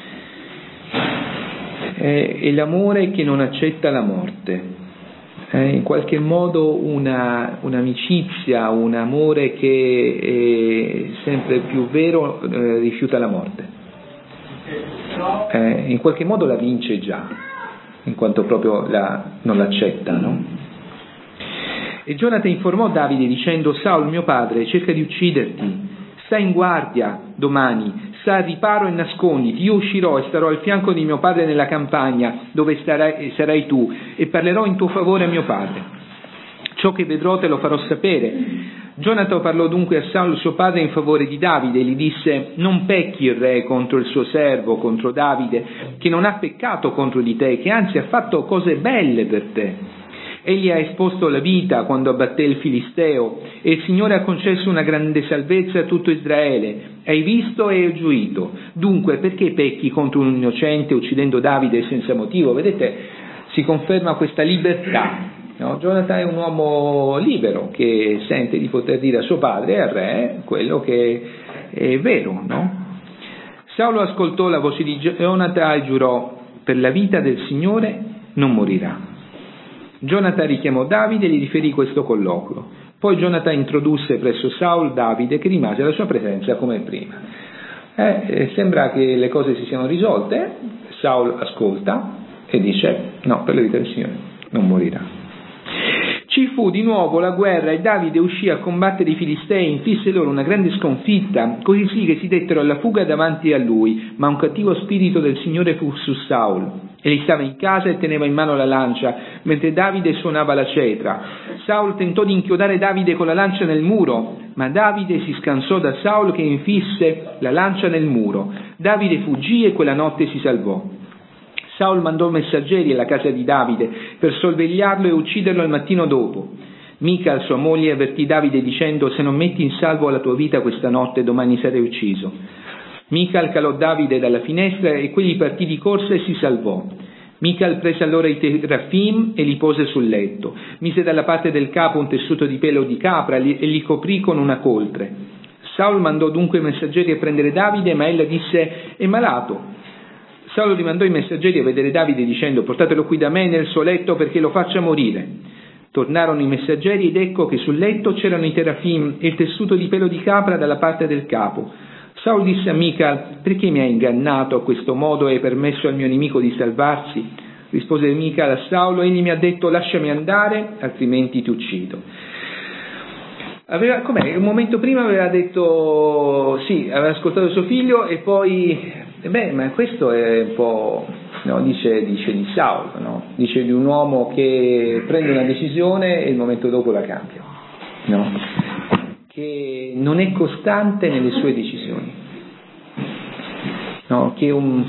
È, è l'amore che non accetta la morte. È in qualche modo una, un'amicizia, un amore che è sempre più vero, eh, rifiuta la morte. Eh, in qualche modo la vince già, in quanto proprio la, non l'accetta, no? E Gionata informò Davide dicendo: Saulo mio padre cerca di ucciderti, sta in guardia domani, sta al riparo e nasconditi, io uscirò e starò al fianco di mio padre nella campagna dove starai, sarai tu, e parlerò in tuo favore a mio padre. Ciò che vedrò te lo farò sapere. Gionata parlò dunque a Saulo suo padre in favore di Davide e gli disse: non pecchi il re contro il suo servo, contro Davide, che non ha peccato contro di te, che anzi ha fatto cose belle per te. Egli ha esposto la vita quando abbatté il Filisteo, e il Signore ha concesso una grande salvezza a tutto Israele. Hai visto e hai gioito. Dunque, perché pecchi contro un innocente uccidendo Davide senza motivo? Vedete, si conferma questa libertà, no? Gionata è un uomo libero che sente di poter dire a suo padre e al re quello che è vero, no? Saulo ascoltò la voce di Gionata e giurò: per la vita del Signore non morirà. Gionata richiamò Davide e gli riferì questo colloquio. Poi Gionata introdusse presso Saul Davide, che rimase alla sua presenza come prima. Eh, sembra che le cose si siano risolte. Saul ascolta e dice: no, per la vita del Signore non morirà. Ci fu di nuovo la guerra e Davide uscì a combattere i Filistei, inflisse loro una grande sconfitta, così sì che si dettero alla fuga davanti a lui, ma un cattivo spirito del Signore fu su Saul. Egli stava in casa e teneva in mano la lancia, mentre Davide suonava la cetra. Saul tentò di inchiodare Davide con la lancia nel muro, ma Davide si scansò da Saul che infisse la lancia nel muro. Davide fuggì e quella notte si salvò. Saul mandò messaggeri alla casa di Davide per sorvegliarlo e ucciderlo il mattino dopo. Mical, sua moglie, avvertì Davide dicendo: se non metti in salvo la tua vita questa notte, domani sarai ucciso. Mical calò Davide dalla finestra e quegli partì di corsa e si salvò. Mical prese allora i terafim e li pose sul letto, mise dalla parte del capo un tessuto di pelo di capra e li coprì con una coltre. Saul mandò dunque i messaggeri a prendere Davide, ma ella disse: è malato. Saulo rimandò i messaggeri a vedere Davide dicendo: portatelo qui da me nel suo letto perché lo faccia morire. Tornarono i messaggeri ed ecco che sul letto c'erano i terafim e il tessuto di pelo di capra dalla parte del capo. Saul disse a Mical: perché mi hai ingannato a questo modo e hai permesso al mio nemico di salvarsi? Rispose Mical a Saulo: egli mi ha detto: lasciami andare, altrimenti ti uccido. Aveva, com'è? Un momento prima aveva detto sì, aveva ascoltato suo figlio e poi beh, ma questo è un po', no, dice, dice di Saulo, no? Dice di un uomo che prende una decisione e il momento dopo la cambia, no? Che non è costante nelle sue decisioni, no? Che un,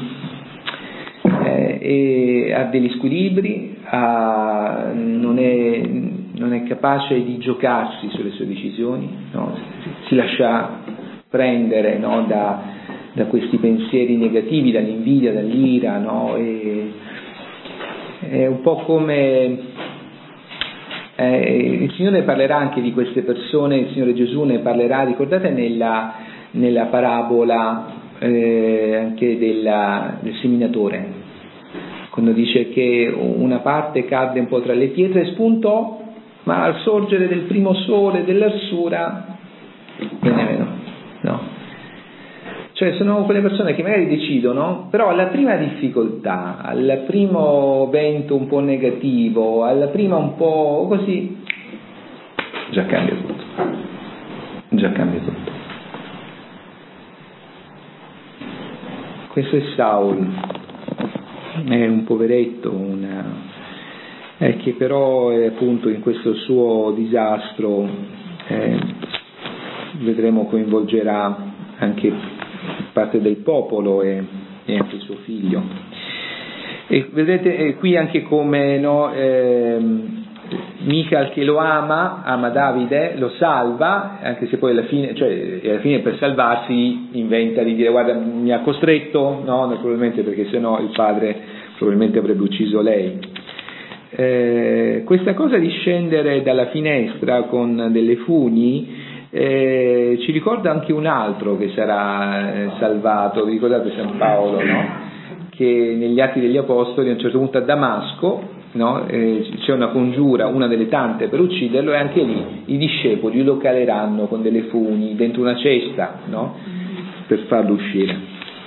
eh, è, ha degli squilibri, ha, non è non è capace di giocarsi sulle sue decisioni, no? Si lascia prendere, no? da, da questi pensieri negativi, dall'invidia, dall'ira, no? E, è un po' come eh, il Signore parlerà anche di queste persone, il Signore Gesù ne parlerà, ricordate nella, nella parabola eh, anche della, del seminatore, quando dice che una parte cadde un po' tra le pietre e spuntò, ma al sorgere del primo sole dell'arsura viene meno, no? Cioè sono quelle persone che magari decidono, però alla prima difficoltà, al primo vento un po' negativo, alla prima un po' così, già cambia tutto, già cambia tutto. Questo è Saul, è un poveretto, una, è che però è appunto in questo suo disastro, eh, vedremo coinvolgerà anche parte del popolo e, e anche suo figlio. E vedete eh, qui anche come no, eh, Michal che lo ama, ama Davide, lo salva, anche se poi alla fine, cioè alla fine per salvarsi inventa di dire guarda mi ha costretto, no, probabilmente perché sennò il padre probabilmente avrebbe ucciso lei. Eh, questa cosa di scendere dalla finestra con delle funi Eh, ci ricorda anche un altro che sarà eh, salvato. Vi ricordate San Paolo, no? Che negli Atti degli Apostoli a un certo punto a Damasco, no? eh, c'è una congiura, una delle tante per ucciderlo, e anche lì i discepoli lo caleranno con delle funi dentro una cesta, no? Per farlo uscire.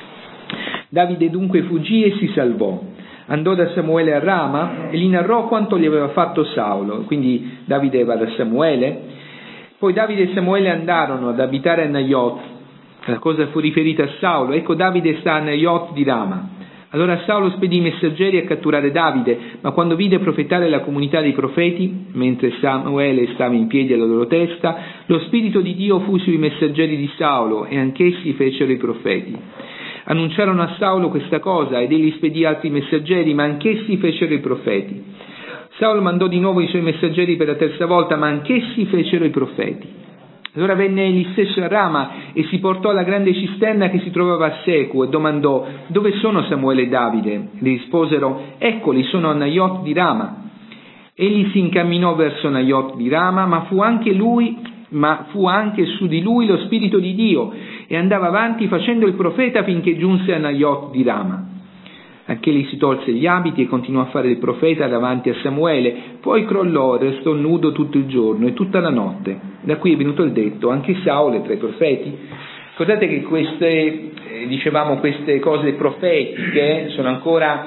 Davide dunque fuggì e si salvò. Andò da Samuele a Rama e gli narrò quanto gli aveva fatto Saulo. Quindi Davide va da Samuele. Poi Davide e Samuele andarono ad abitare a Naiot. La cosa fu riferita a Saulo. Ecco, Davide sta a Naiot di Rama. Allora Saulo spedì messaggeri a catturare Davide, ma quando vide profetare la comunità dei profeti, mentre Samuele stava in piedi alla loro testa, lo spirito di Dio fu sui messaggeri di Saulo e anch'essi fecero i profeti. Annunciarono a Saulo questa cosa ed egli spedì altri messaggeri, ma anch'essi fecero i profeti. Saulo mandò di nuovo i suoi messaggeri per la terza volta, ma anch'essi fecero i profeti. Allora venne egli stesso a Rama e si portò alla grande cisterna che si trovava a Secu e domandò: dove sono Samuele e Davide? Gli risposero: eccoli, sono a Naiot di Rama. Egli si incamminò verso Naiot di Rama, ma fu anche lui, ma fu anche su di lui lo spirito di Dio, e andava avanti facendo il profeta finché giunse a Naiot di Rama. Anche lì si tolse gli abiti e continuò a fare il profeta davanti a Samuele, poi crollò e restò nudo tutto il giorno e tutta la notte. Da qui è venuto il detto: anche Saul è tra i profeti. Ricordate che queste, eh, dicevamo, queste cose profetiche sono ancora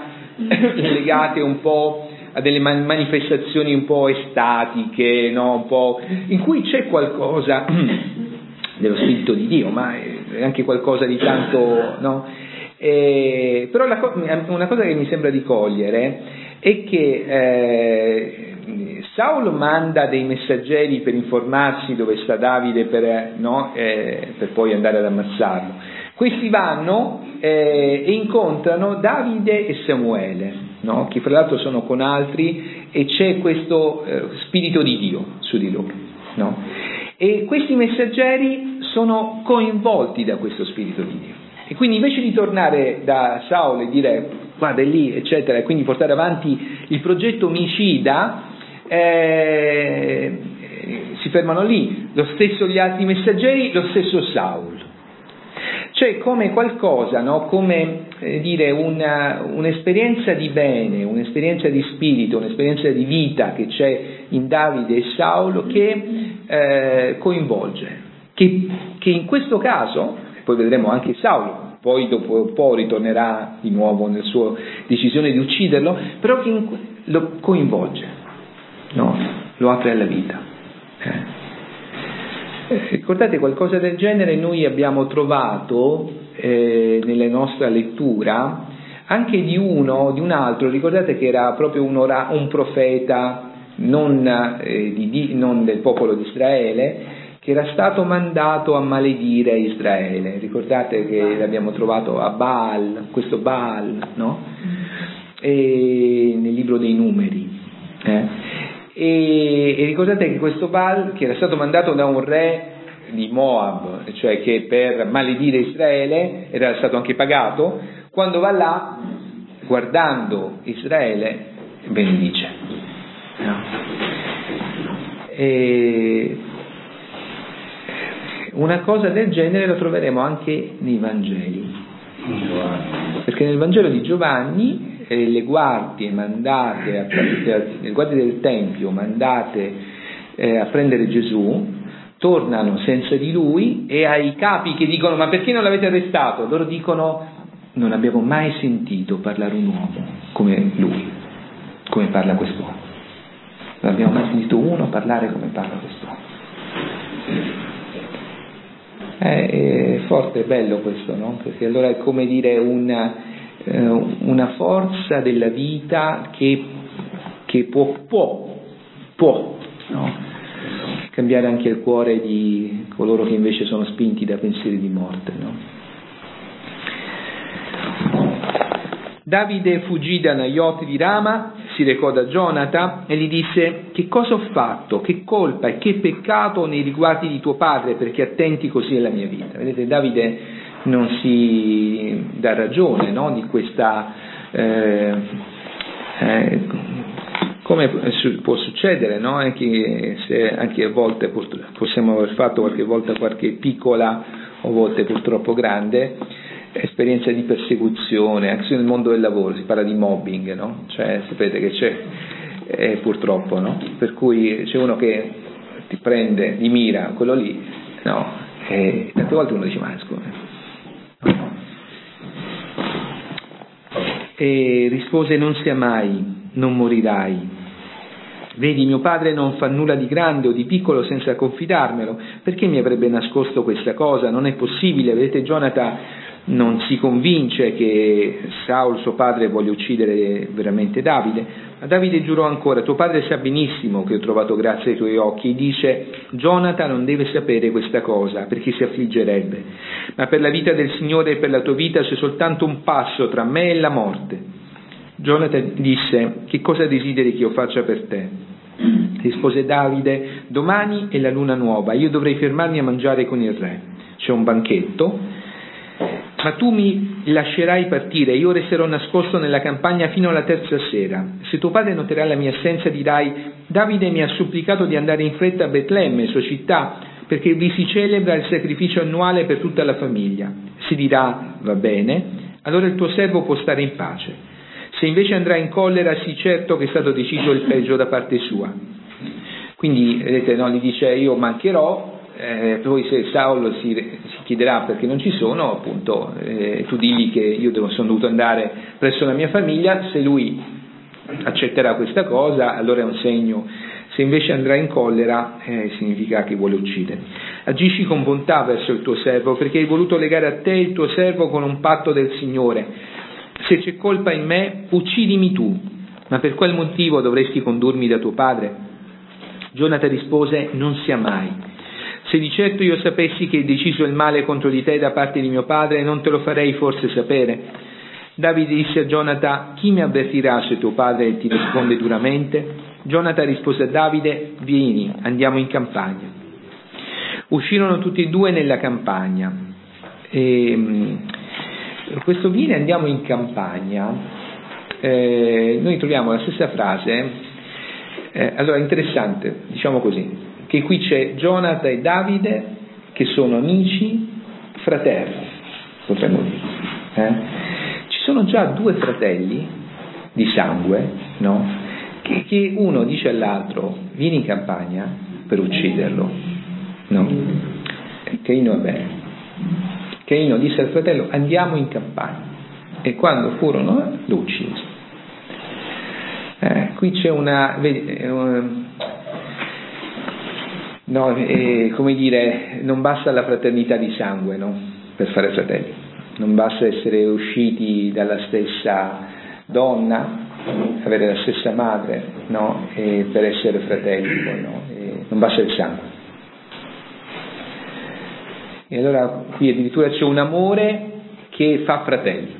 legate un po' a delle manifestazioni un po' estatiche, no? Un po' in cui c'è qualcosa dello spirito di Dio, ma è anche qualcosa di tanto, no? Eh, però la co- una cosa che mi sembra di cogliere è che eh, Saulo manda dei messaggeri per informarsi dove sta Davide per, no, eh, per poi andare ad ammazzarlo. Questi vanno eh, e incontrano Davide e Samuele, no, che fra l'altro sono con altri, e c'è questo eh, spirito di Dio su di loro, no? E questi messaggeri sono coinvolti da questo spirito di Dio. E quindi invece di tornare da Saulo e dire guarda è lì, eccetera, e quindi portare avanti il progetto omicida, eh, si fermano lì, lo stesso gli altri messaggeri, lo stesso Saulo. Cioè come qualcosa, no? Come eh, dire una, un'esperienza di bene, un'esperienza di spirito, un'esperienza di vita che c'è in Davide e Saulo che eh, coinvolge, che, che in questo caso, poi vedremo anche Saulo, poi dopo un po' ritornerà di nuovo nella sua decisione di ucciderlo, però che in, lo coinvolge, no? Lo apre alla vita. Eh. Ricordate, qualcosa del genere noi abbiamo trovato eh, nella nostra lettura anche di uno, di un altro. Ricordate che era proprio un, ora, un profeta non, eh, di, non del popolo di Israele, che era stato mandato a maledire Israele. Ricordate che l'abbiamo trovato a Baal, questo Baal, no? E nel libro dei Numeri. Eh? e, e ricordate che questo Baal, che era stato mandato da un re di Moab, cioè che per maledire Israele era stato anche pagato, quando va là, guardando Israele, benedice. No. E una cosa del genere la troveremo anche nei Vangeli, perché nel Vangelo di Giovanni eh, le guardie mandate a, le guardie del Tempio mandate eh, a prendere Gesù tornano senza di lui, e ai capi che dicono ma perché non l'avete arrestato? Loro dicono non abbiamo mai sentito parlare un uomo come lui, come parla quest'uomo, non abbiamo mai sentito uno parlare come parla quest'uomo. È, è forte, è bello questo, no? Perché allora è come dire una, eh, una forza della vita che, che può, può, può, no? Cambiare anche il cuore di coloro che invece sono spinti da pensieri di morte, no? Davide fuggì da Naiot di Rama, si recò da Gionata e gli disse: che cosa ho fatto, che colpa e che peccato nei riguardi di tuo padre, perché attenti così alla mia vita. Vedete, Davide non si dà ragione, no? Di questa eh, eh, come può succedere, no? Anche se anche a volte possiamo aver fatto qualche volta qualche piccola o volte purtroppo grande esperienza di persecuzione, anche nel mondo del lavoro si parla di mobbing, no? Cioè sapete che c'è eh, purtroppo, no? Per cui c'è uno che ti prende di mira quello lì, no? E tante volte uno dice ma scusa, no? E rispose: non sia mai, non morirai. Vedi, mio padre non fa nulla di grande o di piccolo senza confidarmelo. Perché mi avrebbe nascosto questa cosa? Non è possibile. Vedete, Gionata non si convince che Saul, suo padre, voglia uccidere veramente Davide, ma Davide giurò ancora: tuo padre sa benissimo che ho trovato grazia ai tuoi occhi. E dice: Gionata non deve sapere questa cosa, perché si affliggerebbe, ma per la vita del Signore e per la tua vita c'è soltanto un passo tra me e la morte. Gionata disse: che cosa desideri che io faccia per te? Rispose Davide: domani è la luna nuova, io dovrei fermarmi a mangiare con il re, c'è un banchetto, ma tu mi lascerai partire, io resterò nascosto nella campagna fino alla terza sera. Se tuo padre noterà la mia assenza dirai: Davide mi ha supplicato di andare in fretta a Betlemme, sua città, perché vi si celebra il sacrificio annuale per tutta la famiglia. Si dirà: va bene, allora il tuo servo può stare in pace. Se invece andrà in collera, sii certo che è stato deciso il peggio da parte sua. Quindi vedete, no, gli dice: io mancherò, eh, poi se Saulo si, si chiederà perché non ci sono, appunto, eh, tu digli che io devo, sono dovuto andare presso la mia famiglia. Se lui accetterà questa cosa, allora è un segno. Se invece andrà in collera, eh, significa che vuole uccidere. Agisci con bontà verso il tuo servo, perché hai voluto legare a te il tuo servo con un patto del Signore. Se c'è colpa in me, uccidimi tu, ma per quel motivo dovresti condurmi da tuo padre? Gionata rispose: non sia mai. Se di certo io sapessi che hai deciso il male contro di te da parte di mio padre, non te lo farei forse sapere. Davide disse a Gionata: chi mi avvertirà se tuo padre ti risponde duramente? Gionata rispose a Davide: vieni, andiamo in campagna. Uscirono tutti e due nella campagna. E questo viene, andiamo in campagna, eh, noi troviamo la stessa frase, eh, allora interessante, diciamo così, che qui c'è Gionata e Davide che sono amici, fratelli, potremmo dire, eh? Ci sono già due fratelli di sangue, no? Che, che uno dice all'altro: vieni in campagna per ucciderlo, no? Caino è bene. Caino disse al fratello: andiamo in campagna, e quando furono lo uccise. Eh, qui c'è una, vedi, una no, eh, come dire, non basta la fraternità di sangue, no? Per fare fratelli, non basta essere usciti dalla stessa donna, avere la stessa madre, no? E per essere fratelli, poi, no? E non basta il sangue. E allora qui addirittura c'è un amore che fa fratelli,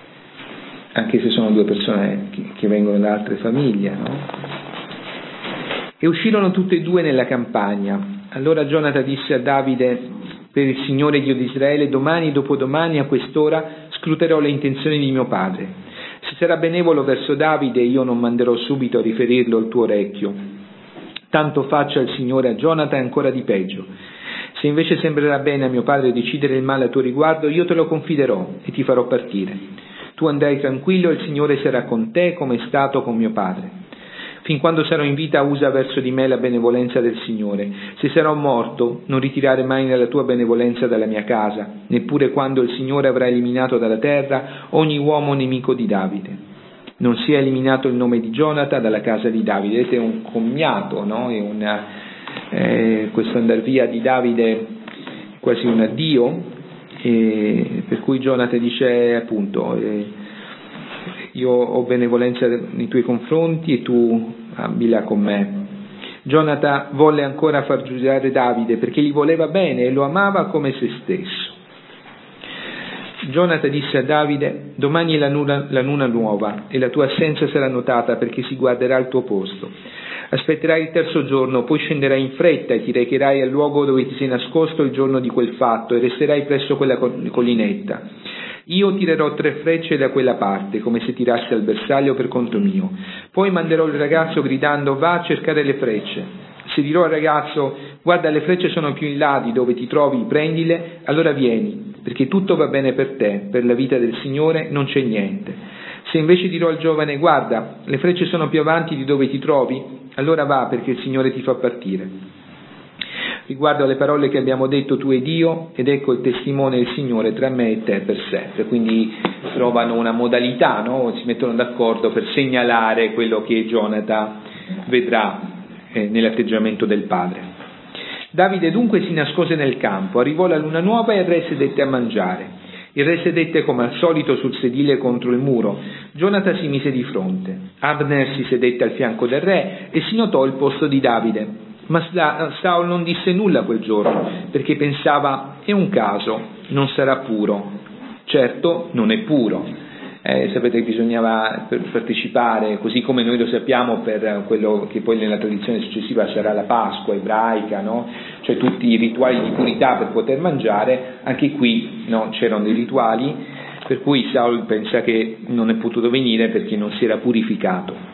anche se sono due persone che, che vengono da altre famiglie, no? E uscirono tutti e due nella campagna. Allora Gionata disse a Davide: per il Signore Dio di Israele, domani e dopodomani a quest'ora scruterò le intenzioni di mio padre. Se sarà benevolo verso Davide, io non manderò subito a riferirlo al tuo orecchio. Tanto faccia il Signore a Gionata e ancora di peggio. Se invece sembrerà bene a mio padre decidere il male a tuo riguardo, io te lo confiderò e ti farò partire. Tu andrai tranquillo e il Signore sarà con te come è stato con mio padre. Fin quando sarò in vita usa verso di me la benevolenza del Signore. Se sarò morto, non ritirare mai nella tua benevolenza dalla mia casa, neppure quando il Signore avrà eliminato dalla terra ogni uomo nemico di Davide. Non sia eliminato il nome di Gionata dalla casa di Davide. Vedete, è un commiato, no? È una, eh, questo andar via di Davide è quasi un addio, eh, per cui Gionata dice appunto... Eh, io ho benevolenza nei tuoi confronti e tu abbi là con me. Gionata volle ancora far giudicare Davide perché gli voleva bene e lo amava come se stesso. Gionata disse a Davide: domani è la luna, la luna nuova e la tua assenza sarà notata perché si guarderà al tuo posto. Aspetterai il terzo giorno, poi scenderai in fretta e ti recherai al luogo dove ti sei nascosto il giorno di quel fatto e resterai presso quella collinetta. Io tirerò tre frecce da quella parte, come se tirassi al bersaglio per conto mio. Poi manderò il ragazzo gridando: va a cercare le frecce. Se dirò al ragazzo: guarda, le frecce sono più in là di dove ti trovi, prendile, allora vieni, perché tutto va bene per te, per la vita del Signore non c'è niente. Se invece dirò al giovane: guarda, le frecce sono più avanti di dove ti trovi, allora va, perché il Signore ti fa partire. Riguardo alle parole che abbiamo detto tu ed io, ed ecco il testimone del Signore tra me e te per sempre. Quindi trovano una modalità, no? Si mettono d'accordo per segnalare quello che Gionata vedrà eh, nell'atteggiamento del padre. Davide dunque si nascose nel campo, arrivò la luna nuova e il re sedette a mangiare. Il re sedette come al solito sul sedile contro il muro. Gionata si mise di fronte. Abner si sedette al fianco del re e si notò il posto di Davide. Ma Saul non disse nulla quel giorno, perché pensava: è un caso, non sarà puro. Certo, non è puro. Eh, sapete che bisognava per partecipare, così come noi lo sappiamo per quello che poi nella tradizione successiva sarà la Pasqua ebraica, no? Cioè tutti i rituali di purità per poter mangiare, anche qui no, c'erano dei rituali, per cui Saul pensa che non è potuto venire perché non si era purificato.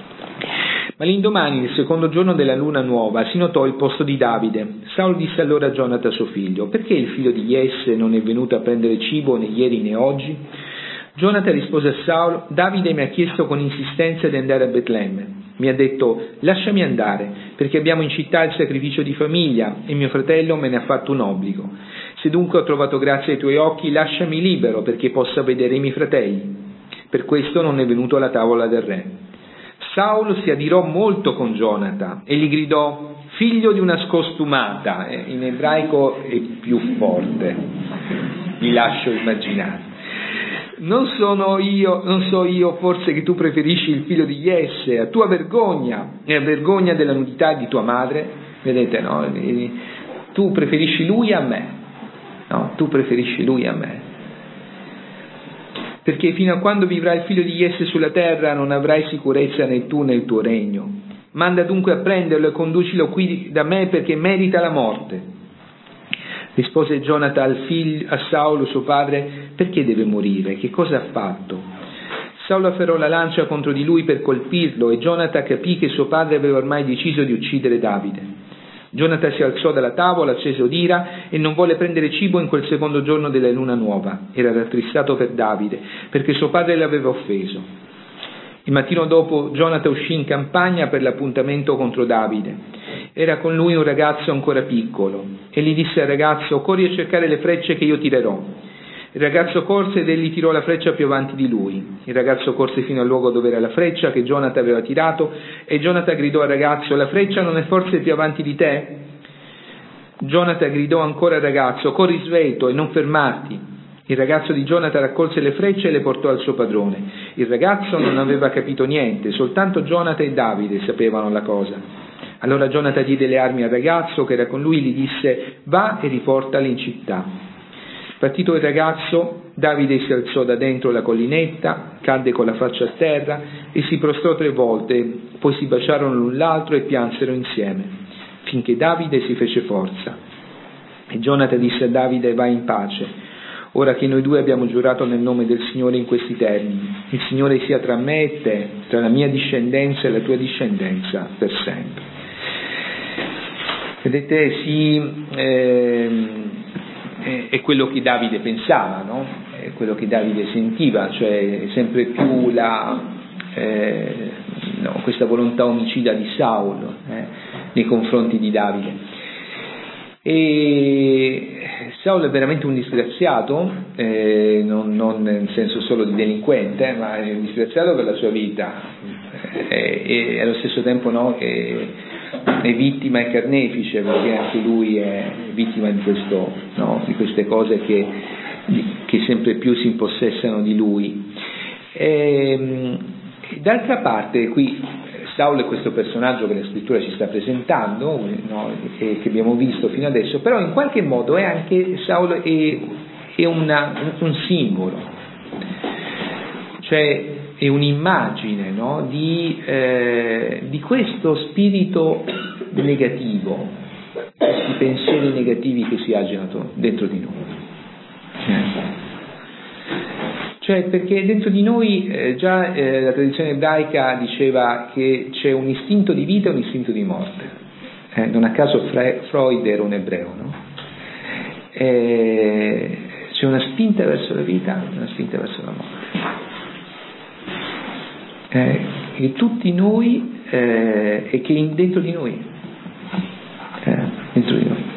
Ma l'indomani, nel secondo giorno della luna nuova, si notò il posto di Davide. Saul disse allora a Gionata suo figlio: perché il figlio di Jesse non è venuto a prendere cibo né ieri né oggi? Gionata rispose a Saul: Davide mi ha chiesto con insistenza di andare a Betlemme. Mi ha detto: lasciami andare, perché abbiamo in città il sacrificio di famiglia e mio fratello me ne ha fatto un obbligo. Se dunque ho trovato grazia ai tuoi occhi, lasciami libero perché possa vedere i miei fratelli. Per questo non è venuto alla tavola del re. Saul si adirò molto con Gionata e gli gridò: figlio di una scostumata. In ebraico è più forte, vi lascio immaginare. Non sono io, non so io forse che tu preferisci il figlio di Jesse, a tua vergogna e a vergogna della nudità di tua madre? Vedete, no? Tu preferisci lui a me, no? Tu preferisci lui a me. Perché fino a quando vivrà il figlio di Jesse sulla terra non avrai sicurezza né tu né il tuo regno. Manda dunque a prenderlo e conducilo qui da me perché merita la morte. Rispose Gionata al figlio, a Saulo suo padre: perché deve morire? Che cosa ha fatto? Saulo afferrò la lancia contro di lui per colpirlo e Gionata capì che suo padre aveva ormai deciso di uccidere Davide. Gionata si alzò dalla tavola acceso d'ira e non volle prendere cibo in quel secondo giorno della luna nuova. Era rattristato per Davide, perché suo padre l'aveva offeso. Il mattino dopo Gionata uscì in campagna per l'appuntamento contro Davide. Era con lui un ragazzo ancora piccolo e gli disse al ragazzo: corri a cercare le frecce che io tirerò. Il ragazzo corse ed egli tirò la freccia più avanti di lui. Il ragazzo corse fino al luogo dove era la freccia che Gionata aveva tirato e Gionata gridò al ragazzo: la freccia non è forse più avanti di te? Gionata gridò ancora al ragazzo: corri sveto e non fermarti. Il ragazzo di Gionata raccolse le frecce e le portò al suo padrone. Il ragazzo non aveva capito niente, soltanto Gionata e Davide sapevano la cosa. Allora Gionata diede le armi al ragazzo che era con lui e gli disse: va e riportale in città. Partito il ragazzo Davide si alzò da dentro la collinetta, cadde con la faccia a terra e si prostrò tre volte, poi si baciarono l'un l'altro e piansero insieme, finché Davide si fece forza. E Gionatan disse a Davide: vai in pace, ora che noi due abbiamo giurato nel nome del Signore in questi termini. Il Signore sia tra me e te, tra la mia discendenza e la tua discendenza per sempre. Vedete, sì, eh, è quello che Davide pensava, no? È quello che Davide sentiva, cioè sempre più la, eh, no, questa volontà omicida di Saulo eh, nei confronti di Davide. E Saulo è veramente un disgraziato, eh, non, non nel senso solo di delinquente, ma è un disgraziato per la sua vita eh, e allo stesso tempo no, che è vittima e carnefice, perché anche lui è vittima di, questo, no, di queste cose che, che sempre più si impossessano di lui. E, d'altra parte qui Saulo è questo personaggio che la scrittura ci sta presentando, no, che, che abbiamo visto fino adesso, però in qualche modo è anche Saulo è, è una, un simbolo, cioè è un'immagine no, di, eh, di questo spirito negativo, questi pensieri negativi che si agitano dentro di noi. Cioè perché dentro di noi eh, già eh, la tradizione ebraica diceva che c'è un istinto di vita e un istinto di morte. Eh, non a caso Fre- Freud era un ebreo, no? Eh, c'è una spinta verso la vita e una spinta verso la morte. Eh, e tutti noi eh, e che in, dentro di noi eh, dentro di noi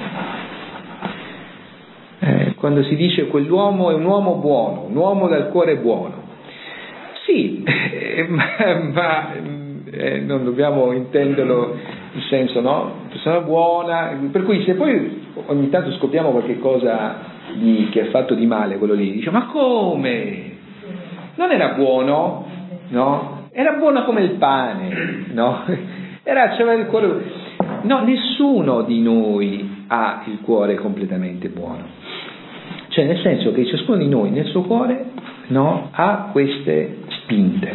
eh, quando si dice quell'uomo è un uomo buono, un uomo dal cuore buono, sì eh, ma, ma eh, non dobbiamo intenderlo in senso no, persona buona, per cui se poi ogni tanto scopriamo qualche cosa di, che ha fatto di male quello lì, dice ma come? Non era buono? No? Era buono come il pane, no? Era, c'aveva il cuore. No, nessuno di noi ha il cuore completamente buono. Cioè, nel senso che ciascuno di noi nel suo cuore, no, ha queste spinte.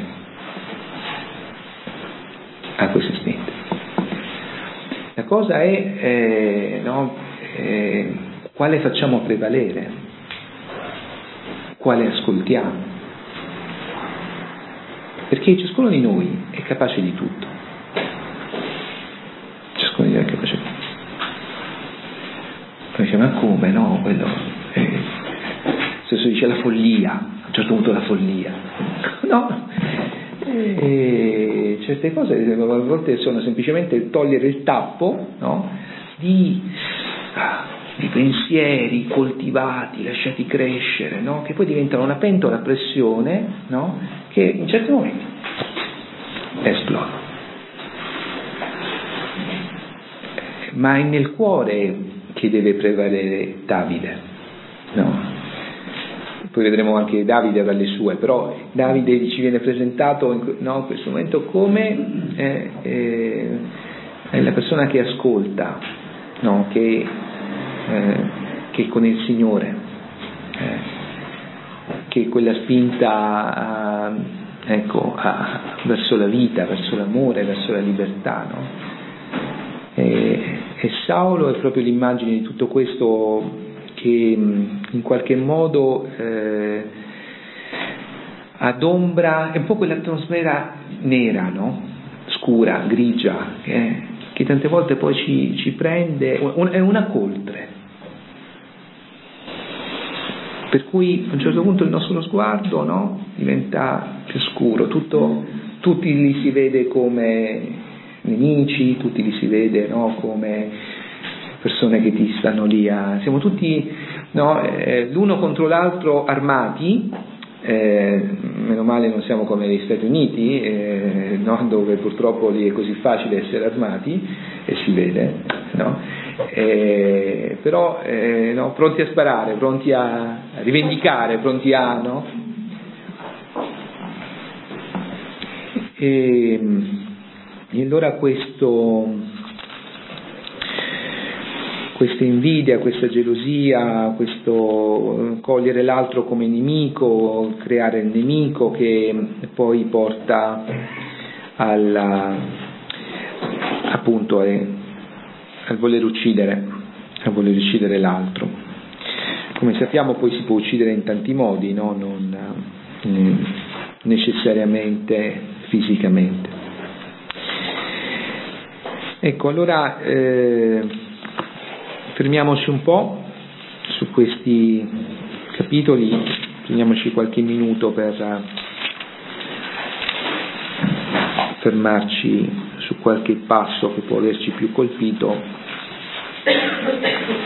Ha queste spinte. La cosa è, eh, no, eh, quale facciamo prevalere? Quale ascoltiamo? Perché ciascuno di noi è capace di tutto. Ciascuno di noi è capace di tutto. Poi dice, ma come? No, quello eh, stesso dice la follia, a un certo punto la follia. No, e certe cose a volte sono semplicemente togliere il tappo, no? di, di pensieri coltivati, lasciati crescere, no? Che poi diventano una pentola a pressione, no? Che in certi momenti esplodono. Ma è nel cuore che deve prevalere Davide, no? Poi vedremo anche Davide avrà le sue, però Davide ci viene presentato in, no, in questo momento come eh, eh, è la persona che ascolta, no? che, eh, che è con il Signore, eh, che quella spinta a, ecco, a, verso la vita, verso l'amore, verso la libertà, no? E, e Saulo è proprio l'immagine di tutto questo che in qualche modo eh, adombra, è un po' quell'atmosfera nera, no? Scura, grigia, eh, che tante volte poi ci, ci prende, un, è una coltre. Per cui a un certo punto il nostro sguardo, no, diventa più scuro, tutto, tutti li si vede come nemici, tutti li si vede, no, come persone che ti stanno lì a... Siamo tutti, no, eh, l'uno contro l'altro armati, eh, meno male non siamo come gli Stati Uniti, eh, no, dove purtroppo lì è così facile essere armati e si vede, no? Eh, però eh, no, pronti a sparare, pronti a rivendicare, pronti a no? E, e allora questo questa invidia, questa gelosia, questo cogliere l'altro come nemico, creare il nemico che poi porta alla, appunto eh, al voler uccidere, a voler uccidere l'altro. Come sappiamo poi si può uccidere in tanti modi, no? Non eh, necessariamente fisicamente. Ecco, allora eh, fermiamoci un po' su questi capitoli, prendiamoci qualche minuto per fermarci su qualche passo che può averci più colpito.